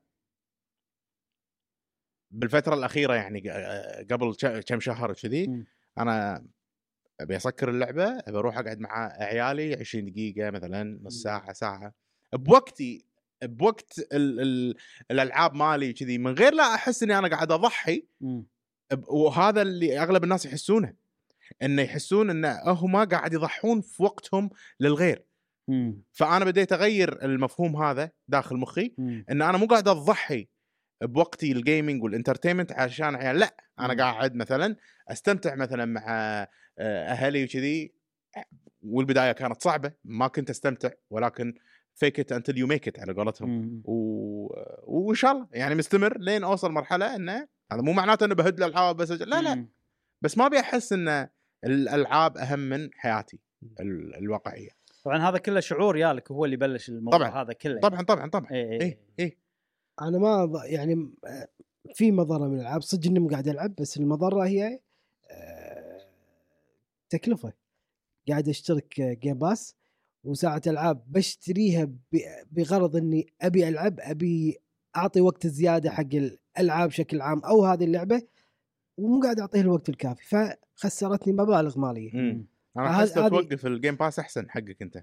بالفتره الاخيره يعني قبل كم شهر كذي مم. انا ابي اسكر اللعبه، ابي اروح اقعد مع عيالي عشرين دقيقه مثلا، نص ساعه ساعه بوقتي، بوقت ال ال الالعاب مالي كذي، من غير لا احس اني انا قاعد اضحي. مم. وهذا اللي اغلب الناس يحسونه، انه يحسون ان هم قاعد يضحون في وقتهم للغير. مم. فانا بديت اغير المفهوم هذا داخل مخي، مم. ان انا مو قاعد اضحي بوقتي الجيمنج والانترتينمنت عشان عيال، لا انا مم. قاعد مثلا استمتع مثلا مع اهلي وكذي. والبدايه كانت صعبه، ما كنت استمتع، ولكن فيك ات انتل يو ميك ات على قولتهم. مم. و... وان شاء الله يعني مستمر لين اوصل مرحله انه هذا مو معناته انه بهد الالعاب بس، لا لا، مم. بس ما ابي احس ان الالعاب اهم من حياتي ال... الواقعيه. طبعا هذا كله شعور يالك هو اللي بلش الموضوع طبعاً. هذا كله. طبعا طبعا طبعا اي اي, اي اي انا ما أض- يعني في مضره من الالعاب صدق اني قاعد العب، بس المضره هي آه، تكلفه. قاعد اشترك جيم باس وساعه العاب بشتريها ب- بغرض اني ابي العب، ابي اعطي وقت زياده حق الالعاب بشكل عام او هذه اللعبه، ومو قاعد اعطيه الوقت الكافي، فخسرتني مبالغ ماليه. مم. انا فهذا- احس لو هذه- توقف الجيم باس احسن حقك انت.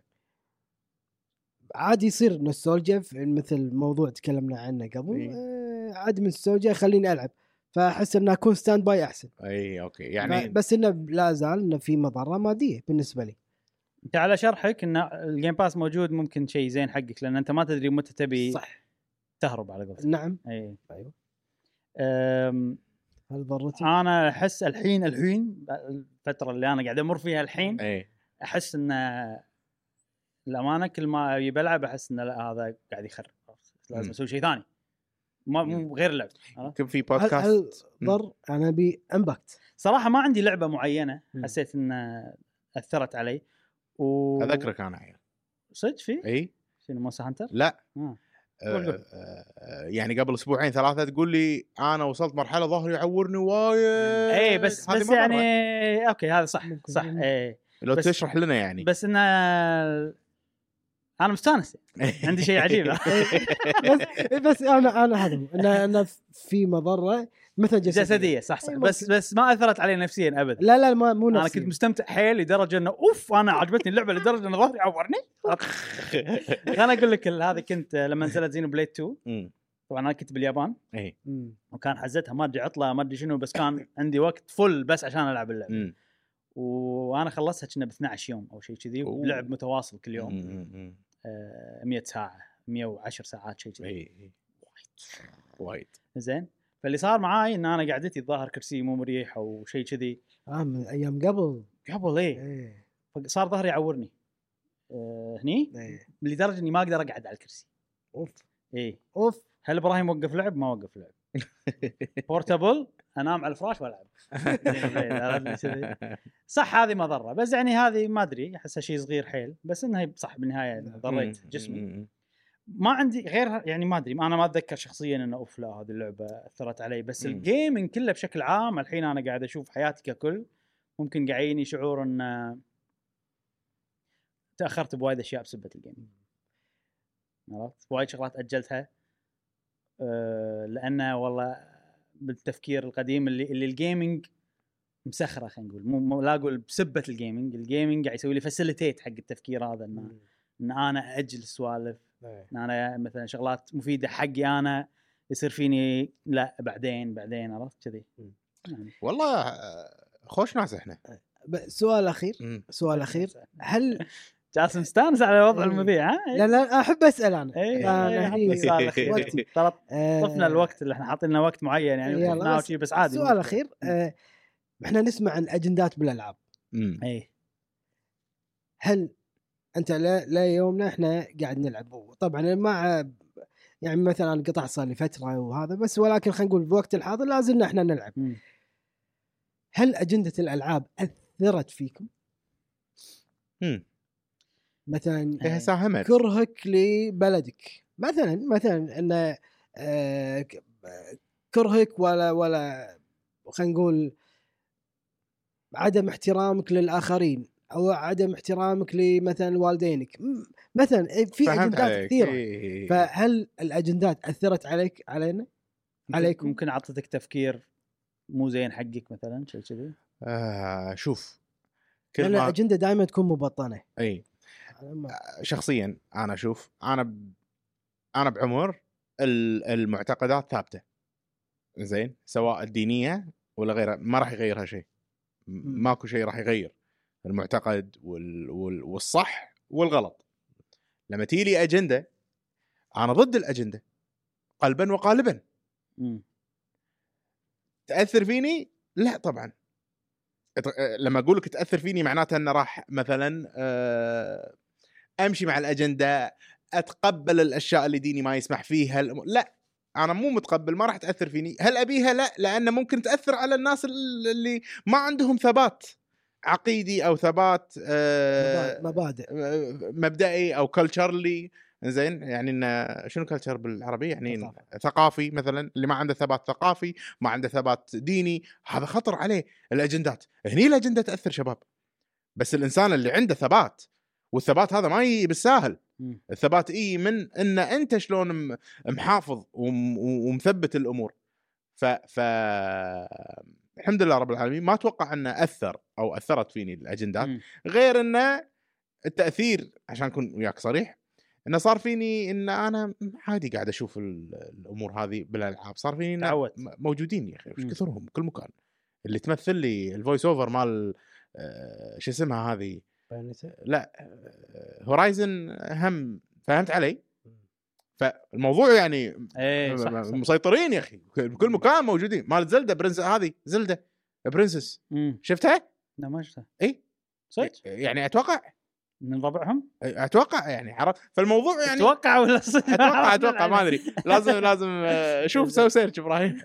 عادي يصير نوستالجيا مثل موضوع تكلمنا عنه قبل. إيه. آه، عاد من نوستالجيا خليني العب، فاحس انه اكون ستاند باي احسن. اي اوكي يعني يعني بس انه لا زال انه في مضره ماديه بالنسبه لي. انت على شرحك ان الجيم باس موجود ممكن شيء زين حقك، لان انت ما تدري متى تبي صح. تهرب على قولتك. نعم. اي ايوه. أم... هل ضرتي؟ انا احس الحين الحين الفتره اللي انا قاعد امر فيها الحين، اي احس ان الامانه كل ما ابي بلعب احس ان لا هذا قاعد يخرب، لازم مم. اسوي شيء ثاني ما مو غير اللعب. يمكن في هل, بودكاست. هل ضر؟ انا ابي امباكت. صراحه ما عندي لعبه معينه مم. حسيت ان اثرت علي و اذكرك انا عيل صدق في اي شنو مونستر هانتر؟ لا آه. آه قول قول. آه يعني قبل اسبوعين ثلاثه تقول لي انا وصلت مرحله ظهري يعورني وايد. اي بس هذه بس مرة. يعني اوكي هذا صح ممكن. صح اي لو بس- تشرح لنا يعني. بس انه انا مستانس عندي شيء عجيب. بس بس انا انا هذا انا انا في مضره مثل جسديه, جسديه صح صح أي بس ممكن. بس ما اثرت علي نفسيا ابدا. لا لا ما مو انا نفسي. كنت مستمتع حيل لدرجه انه اوف انا عجبتني اللعبه لدرجه ان ظهري عورني. انا اقول لك هذه كنت لما نزلت زينو بليد تو، مم. طبعا انا كنت باليابان اي مم. وكان حزتها ما ادري عطله ما ادري شنو، بس كان عندي وقت فل بس عشان العب اللعبه، مم. وانا خلصتها كنا ب اثنا عشر يوم او شيء كذي، أوه. ولعب متواصل كل يوم. مم. مم. آه مية ساعه مية وعشر ساعات شيء كذي. اي اي وايد. زين فاللي صار معاي ان انا قعدتي الظاهر كرسي مو مريح او شيء كذي اه من ايام قبل. قبل ايه، ايه صار ظهري يعورني آه هني ايه لدرجه اني ما اقدر اقعد على الكرسي. اوف ايه اوف. هل ابراهيم وقف لعب؟ ما وقف لعب. بورتابل انام على الفراش والعب. صح هذه مضره، بس يعني هذه ما ادري احسها شيء صغير حيل، بس انها صح بالنهايه ضريت جسمي. ما عندي غيرها يعني ما ادري، انا ما اتذكر شخصيا انه اوف لا هذه اللعبه اثرت علي، بس الجيمنج كله بشكل عام الحين انا قاعد اشوف حياتي ككل ممكن قاعديني شعور ان تاخرت بوايد اشياء بسبه الجيمنج. عرفت وايد شغلات اجلتها أه لانه والله بالتفكير القديم اللي اللي الجيمنج مسخره، خلينا نقول مو, مو لا اقول بسبه الجيمنج، الجيمنج قاعد يسوي لي فاسيليتيت حق التفكير هذا، ان ان انا اجل السوالف، ان انا مثلا شغلات مفيده حقي انا يصير فيني لا بعدين بعدين عرفت كذي يعني. والله خوش ناس احنا. سؤال اخير سؤال اخير هل جالس مستانس على وضع المذيع؟ ها لا لا احب اسال انا. ايه انا هني سؤال اخير وقتي ترى طفنا الوقت اللي احنا حاطين لنا وقت معين يعني طفناه وشي، بس عادي. سؤال اخير آه احنا نسمع عن اجندات بالالعاب. ايه هل انت لا, لا يومنا احنا قاعد نلعب طبعا مع يعني مثلا القطع صار لي فتره وهذا بس، ولكن خلينا نقول بوقت الحاضر لازلنا احنا نلعب. م. هل اجنده الالعاب اثرت فيكم؟ امم مثلا هي ساهمت كرهك لبلدك مثلا مثلا ان آه كرهك ولا ولا خلينا نقول عدم احترامك للاخرين او عدم احترامك لمثلا والدينك مثلا في اجندات كثيره. إيه. فهل الاجندات اثرت عليك علينا عليكم؟ ممكن اعطتك تفكير مو زين حقك مثلا شيء كذي. آه شوف كل ما الاجنده دائما تكون مبطنه. اي شخصيا انا اشوف انا ب... انا بعمر المعتقدات ثابته زين سواء الدينيه ولا غيرها ما راح يغيرها شيء. ماكو شيء راح يغير المعتقد وال... وال... والصح والغلط. لما تيلي اجنده انا ضد الاجنده قلبا وقالبا. م. تاثر فيني؟ لا طبعا. لما اقول لك تاثر فيني معناته ان راح مثلا امشي مع الاجنده اتقبل الاشياء اللي ديني ما يسمح فيها. لا انا مو متقبل ما راح تاثر فيني. هل ابيها؟ لا لانه ممكن تاثر على الناس اللي ما عندهم ثبات عقيدي او ثبات مبادئ مبدئي او كلتشرلي. زين يعني إن شنو كلتشر بالعربي يعني ثقافي. ثقافي مثلا اللي ما عنده ثبات ثقافي ما عنده ثبات ديني هذا خطر عليه الاجندات. هني الاجنده تاثر شباب. بس الانسان اللي عنده ثبات والثبات هذا ما يجي بالساهل. الثبات اي من ان انت شلون محافظ ومثبت الامور. ف ف الحمد لله رب العالمين ما اتوقع انه اثر او اثرت فيني الاجندات م. غير انه التاثير عشان اكون وياك صريح انه صار فيني ان انا عادي قاعد اشوف الامور هذه بالالعاب. صار فيني تعود. موجودين يا اخي وش كثرهم كل مكان اللي تمثل لي الفويس اوفر مال آه شو اسمها هذه لا هورايزن هم فهمت علي. فالموضوع يعني ايه صح صح. مسيطرين يا اخي بكل مكان موجودين. مال زلدة برنس هذه زلدة برنسس شفتها؟ لا ما شفتها. اي صدق يعني اتوقع من ربعهم اتوقع يعني عرفت. فالموضوع يعني اتوقع ولا صدق اتوقع اتوقع ما ادري لازم لازم شوف سوي سيرش ابراهيم.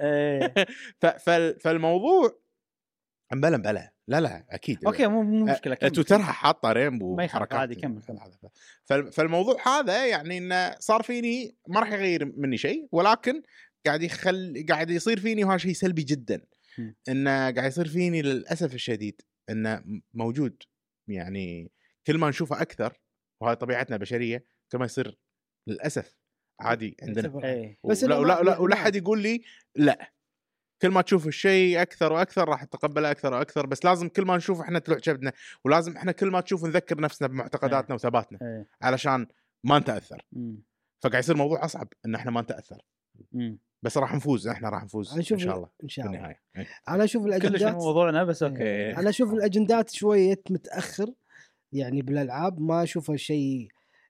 فالموضوع مبلا مبلا لا لا اكيد اوكي مو مشكله. تويترها حاطه ريمبو ما يحرك عادي كمل كمل. فالموضوع هذا يعني انه صار فيني ما راح يغير مني شيء ولكن قاعد يخل قاعد يصير فيني وهذا شيء سلبي جدا. انه قاعد يصير فيني للاسف الشديد انه موجود يعني كل ما نشوفه اكثر وهذه طبيعتنا بشريه كل ما يصير للاسف عادي عندنا. ايه. بس لا لا لا ولا حد يقول لي لا كل ما تشوف الشيء اكثر واكثر راح تتقبله اكثر واكثر. بس لازم كل ما نشوف احنا تلوح جبدنا ولازم احنا كل ما تشوف نذكر نفسنا بمعتقداتنا ايه. وثباتنا ايه. علشان ما نتاثر. مم. فقاعد يصير موضوع اصعب ان احنا ما نتاثر. مم. بس راح نفوز احنا راح نفوز ان شاء الله ان شاء الله بالنهايه. انا اشوف الاجندات كلش موضوعنا بس اوكي. ايه. انا اشوف الاجندات شويه متاخر يعني بالالعاب ما اشوفها شيء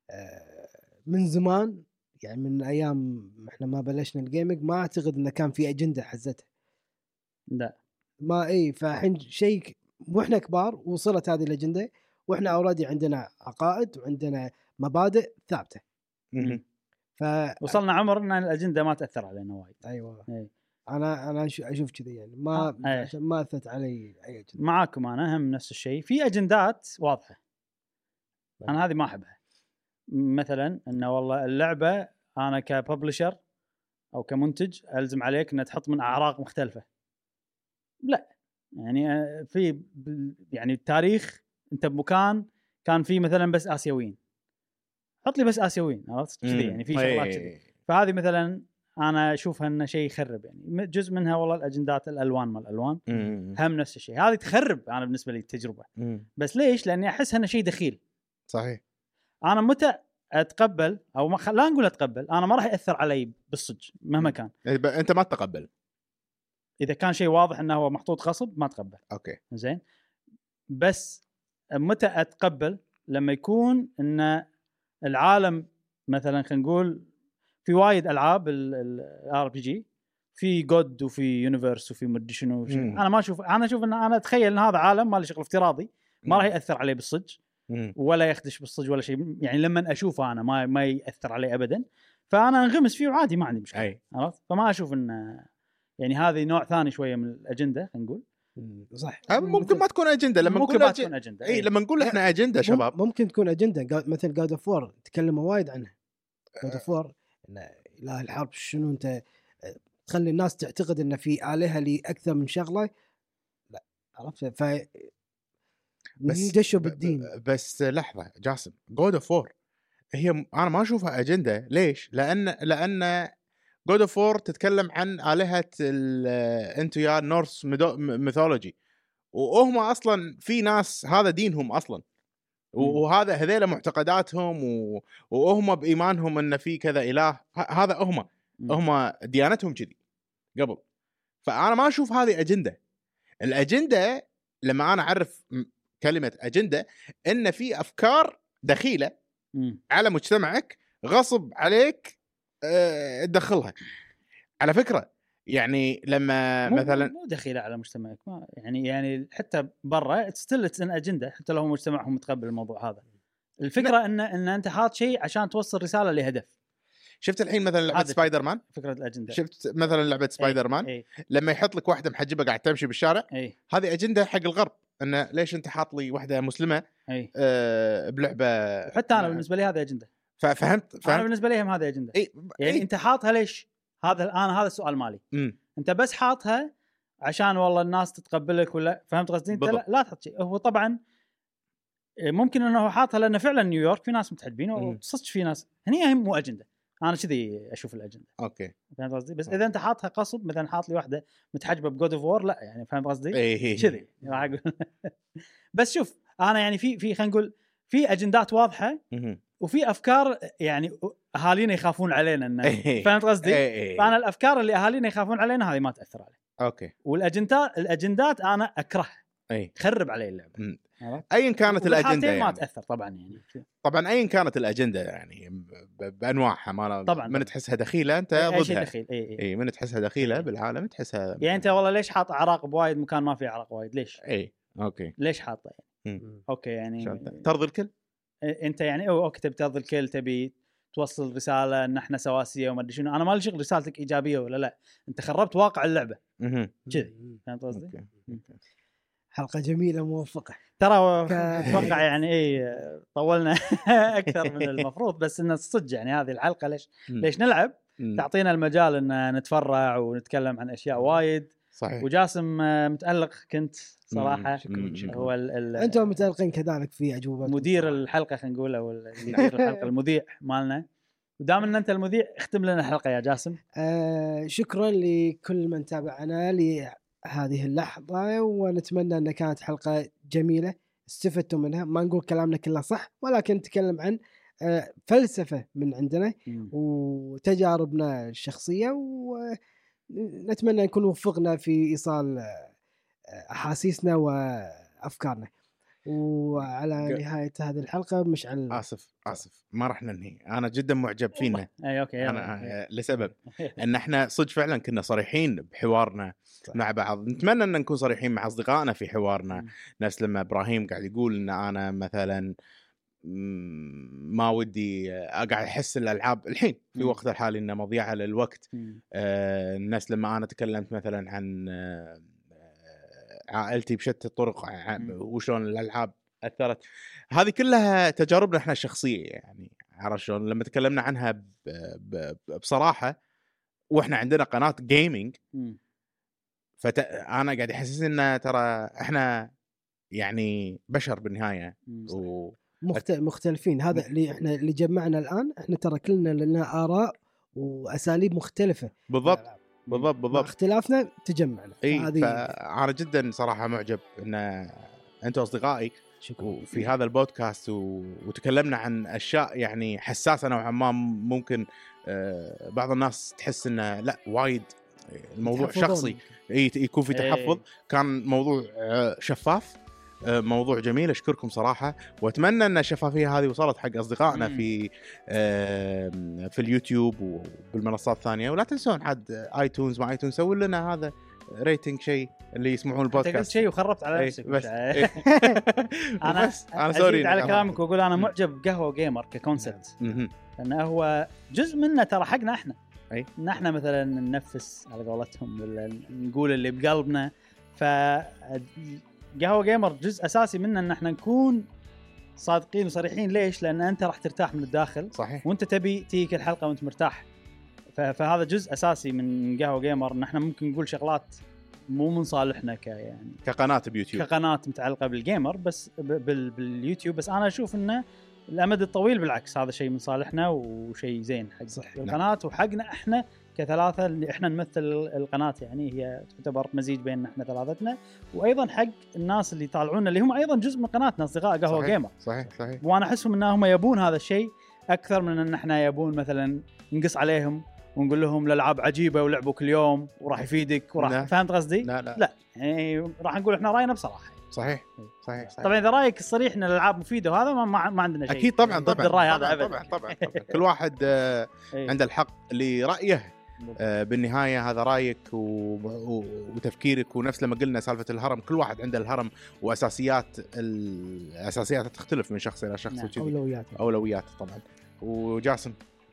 من زمان يعني من ايام احنا ما بلشنا الجيمنج ما اعتقد انه كان في اجنده حزتها. لا ما اي فالحين شيء واحنا كبار وصلت هذه الاجنده واحنا اوريدي عندنا عقائد وعندنا مبادئ ثابته. ف وصلنا عمر ان الاجنده ما تاثر علينا وايد. ايوه ايه. انا انا اشوف كذا يعني ما آه. عشان ما اثرت علي اي اجنده. معاكم انا هم نفس الشيء. في اجندات واضحه انا هذه ما احبها. مثلا انه والله اللعبه انا كببلشر او كمنتج الزم عليك ان تحط من اعراق مختلفه. لا يعني في يعني التاريخ انت بمكان كان في مثلا بس اسيويين حط لي بس اسيويين عرفت كذي يعني في شغلات كذي. فهذه مثلا انا اشوفها انه شيء يخرب يعني جزء منها والله الاجندات الالوان مال الالوان هم نفس الشيء هذه تخرب انا بالنسبه لي التجربه. بس ليش؟ لاني احس انه شيء دخيل. صحيح. انا متى اتقبل او ما خ... لا نقول اتقبل انا ما راح ياثر علي بالصدق مهما كان. انت ما تتقبل اذا كان شيء واضح انه هو محطوط غصب ما تقبل. اوكي زين. بس متى اتقبل؟ لما يكون ان العالم مثلا خلينا نقول في وايد العاب الار بي جي في جود وفي يونيفرس وفي مدري شنو. انا ما اشوف انا اشوف ان انا اتخيل ان هذا عالم مالي شغل افتراضي ما راح ياثر عليه بالصدق ولا يخدش بالصدق ولا شيء يعني لما اشوفه انا ما ما ياثر عليه ابدا. فانا انغمس فيه وعادي ما عندي مشكله. عرفت؟ فما اشوف ان يعني هذه نوع ثاني شويه من الاجنده خلينا نقول. صح. ممكن ما تكون اجنده لما نقول ما تكون اجنده. اي لما نقول احنا اجنده شباب ممكن تكون اجنده مثل جاد اوف وور تكلموا وايد عنها. جاد اوف وور ان اله الحرب شنو انت تخلي الناس تعتقد ان في آلهة لي اكثر من شغله. لا عرفت ف بس دشوا بالدين. بس لحظه جاسم، جود اوف وور هي انا ما اشوفها اجنده. ليش؟ لان لان جود اوف وور تتكلم عن آلهة انتو يا نورث ميثولوجي، وهم اصلا في ناس هذا دينهم اصلا، وهذا هذيل معتقداتهم، وهم بايمانهم ان في كذا اله. هذا هم هم ديانتهم كذي قبل. فانا ما اشوف هذه اجنده. الاجنده لما انا اعرف كلمه اجنده ان في افكار دخيله على مجتمعك غصب عليك أه تدخلها. على فكره يعني لما مو مثلا مو دخيله على مجتمعك، ما يعني يعني حتى برا ستيل ان اجنده، حتى لو مجتمعهم متقبل الموضوع هذا. الفكره ان ان انت حاط شيء عشان توصل رساله لهدف. شفت الحين مثلا لعبه سبايدر مان، فكره الاجنده. شفت مثلا لعبه سبايدر مان اي. لما يحط لك واحده محجبه قاعد تمشي بالشارع، اي. هذه اجنده حق الغرب، انه ليش انت حاط لي واحده مسلمه اي. آه بلعبه. حتى انا بالنسبه لي هذه اجنده. ففهمت فهمت انا بالنسبه لي هم هذه اجنده. إيه؟ يعني إيه؟ انت حاطها ليش؟ هذا انا هذا السؤال مالي. م. انت بس حاطها عشان والله الناس تتقبلك ولا فهمت قصدي؟ انت لا, لا تحط شيء. هو طبعا ممكن انه هو حاطها لانه فعلا نيويورك في ناس متحدبين وصدق في ناس هني هم مو اجنده. انا كذي اشوف الاجنده. اوكي فهمت قصدي؟ بس اذا انت حاطها قصب مثلا حاط لي واحده متحجبه بجود اوف وور، لا يعني فهمت قصدي؟ اي كذي راح اقول. بس شوف انا يعني في في خلينا نقول في اجندات واضحه وفي افكار يعني اهالينا يخافون علينا إن فهمت قصدي؟ فانا الافكار اللي اهالينا يخافون علينا هذه ما تاثر علي. اوكي. والاجندات الاجندات انا اكرهها. اي تخرب علي اللعبه. ايا كانت الاجنده يعني. ما تاثر طبعا يعني. طبعا ايا كانت الاجنده يعني بانواعها، ما طبعا من تحسها دخيله انت أي ضدها. شيء دخيل. اي اي, أي من تحسها دخيله أي. بالعالم تحسها يعني انت والله ليش حاط اعراق بوايد مكان ما في اعراق وايد؟ ليش؟ اي اوكي ليش حاطه يعني؟ اوكي يعني ترضي الكل. انت يعني او اوكي تبي ترضي الكل، تبي توصل رساله ان احنا سواسيه وما ادري شنو. انا ما لي شغل رسالتك ايجابيه ولا لا، انت خربت واقع اللعبه كذي. فهمت قصدي؟ حلقه جميله موفقه ترى. اتوقع يعني اي طولنا اكثر من المفروض، بس ان الصدق يعني هذه الحلقه ليش ليش نلعب تعطينا المجال ان نتفرع ونتكلم عن اشياء وايد. صحيح. وجاسم متألق كنت صراحه. شكرا شكرا. هو انتم متألقين كذلك في اجوبه مدير الحلقه خلينا نقول، او اللي يدير الحلقه المذيع مالنا. ودام ان انت المذيع اختم لنا الحلقه يا جاسم. آه شكرا لكل من تابعنا لهذه اللحظه، ونتمنى ان كانت حلقه جميله استفدتم منها. ما نقول كلامنا كله صح، ولكن نتكلم عن آه فلسفه من عندنا م. وتجاربنا الشخصيه، ونتمنى نكون وفقنا في ايصال احاسيسنا وافكارنا. وعلى نهايه هذه الحلقه مشعل اسف اسف ما راح ننهي. انا جدا معجب فينا. اي اوكي. انا لسبب ان احنا صدق فعلا كنا صريحين بحوارنا مع بعض. نتمنى ان نكون صريحين مع اصدقائنا في حوارنا. نفس لما ابراهيم قاعد يقول ان انا مثلا ما ودي اقعد احس الالعاب الحين في وقت الحالي انها مضيعه للوقت. آه الناس لما انا تكلمت مثلا عن آه عائلتي بشتى الطرق وشلون الالعاب اثرت، هذه كلها تجاربنا احنا الشخصيه يعني. عرفت شلون لما تكلمنا عنها ب ب بصراحه واحنا عندنا قناه جيمنج، فت... انا قاعد احسس ان ترى احنا يعني بشر بالنهايه و... مختلفين. هذا اللي احنا اللي جمعنا الان. احنا ترى كلنا لنا اراء واساليب مختلفه. بالضبط بالضبط بالضبط. اختلافنا تجمعنا. اي فانا جدا صراحه معجب ان انتم اصدقائي في هذا البودكاست و... وتكلمنا عن اشياء يعني حساسه نوعا ما. ممكن آه بعض الناس تحس انه لا وايد الموضوع شخصي يكون في تحفظ. كان موضوع شفاف، موضوع جميل. اشكركم صراحه، واتمنى ان الشفافيه هذه وصلت حق اصدقائنا مم. في في اليوتيوب وبالمنصات الثانيه. ولا تنسون حد ايتونز مع ايتونز سووا لنا هذا ريتنج شيء اللي يسمعون البودكاست. قلت شيء وخربت على نفسك. بس انا بس انا سوري على كلامك واقول انا معجب بقهوه جيمر ككونسبت، لانه هو جزء منه ترى حقنا احنا. اي ان احنا مثلا ننفس على قولتهم ولا نقول اللي بقلبنا. ف قهوة جيمر جزء أساسي منه إن إحنا نكون صادقين وصريحين. ليش؟ لأن أنت راح ترتاح من الداخل. صحيح. وأنت تبي تيجي الحلقة وأنت مرتاح. ف- فهذا جزء اساسي من قهوه جيمر، ان احنا ممكن نقول شغلات مو من صالحنا ك يعني كقناه بيوتيوب كقناه متعلقه بالجيمر بس ب- بال باليوتيوب. بس انا اشوف انه الامد الطويل بالعكس هذا شيء من صالحنا وشيء زين حق صح. القناه وحقنا احنا كثلاثه اللي احنا نمثل القناه، يعني هي تعتبر مزيج بين احنا ثلاثتنا، وايضا حق الناس اللي يطالعونا اللي هم ايضا جزء من قناتنا اصدقاء قهوه صحيح. جيمر. صحيح صحيح وانا احسهم انهم يبون هذا الشيء اكثر من ان احنا يبون مثلا نقص عليهم ونقول لهم الالعاب عجيبه ولعبوا كل يوم وراح يفيدك وراح لا. فهمت قصدي؟ لا لا, لا يعني راح نقول احنا راينا بصراحه. صحيح صحيح, صحيح. طبعا اذا رايك الصريح ان الالعاب مفيده وهذا ما, ما, ما عندنا شيء اكيد طبعا ضد طبعا الراي هذا طبعا ابدا. طبعا, طبعا, طبعا. كل واحد آه إيه. عنده الحق لرايه. آه بالنهايه هذا رايك و... و... وتفكيرك، ونفس لما قلنا سالفه الهرم، كل واحد عنده الهرم واساسيات الاساسيات تختلف من شخص الى شخص. نعم. وكذي. اولويات. اولويات طبعا. وجاسم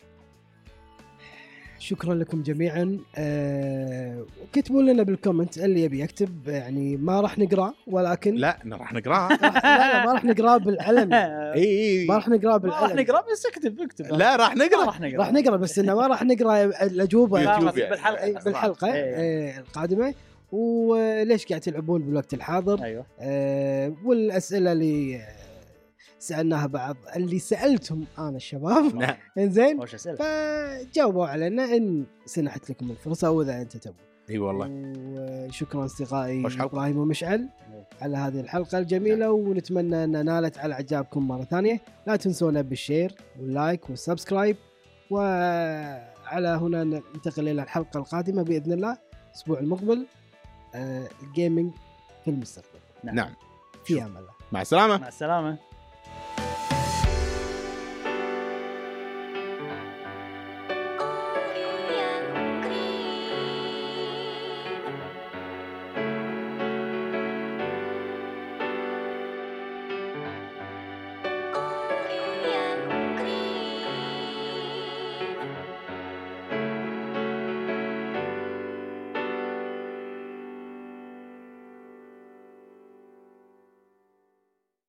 شكرا لكم جميعا. أه كتبوا لنا بالكومنت اللي يبي يكتب، يعني ما راح نقراه ولكن لا راح نقراها. راح لا, لا ما راح نقراه بالعلن. اي اي ما راح نقراه ما راح بالعلن. نقرا بس اكتب اكتب لا راح ما نقرا. راح نقرا راح نقرا بس انه ما راح نقرا الاجوبه لا، يوتيوب بس يعني. بالحلقه أي، بالحلقه إيه. آه، القادمه. وليش قاعد تلعبون بالوقت الحاضر؟ ايوه آه، والاسئله اللي آه، سالناها بعض اللي سالتهم انا الشباب. نعم. انزين وش اسئله؟ فجاوبوا علينا ان سنحت لكم الفرصه واذا انت تبون. اي والله. وشكرا اصدقائي وش حلقة؟ ابراهيم ومشعل على هذه الحلقه الجميله، ونتمنى ان نالت على اعجابكم مره ثانيه. لا تنسونا بالشير واللايك والسبسكرايب. وعلى هنا ننتقل الى الحلقه القادمه باذن الله الاسبوع المقبل. آه، الجيمنج في المستقبل. نعم. في امان الله. مع السلامه. مع السلامه.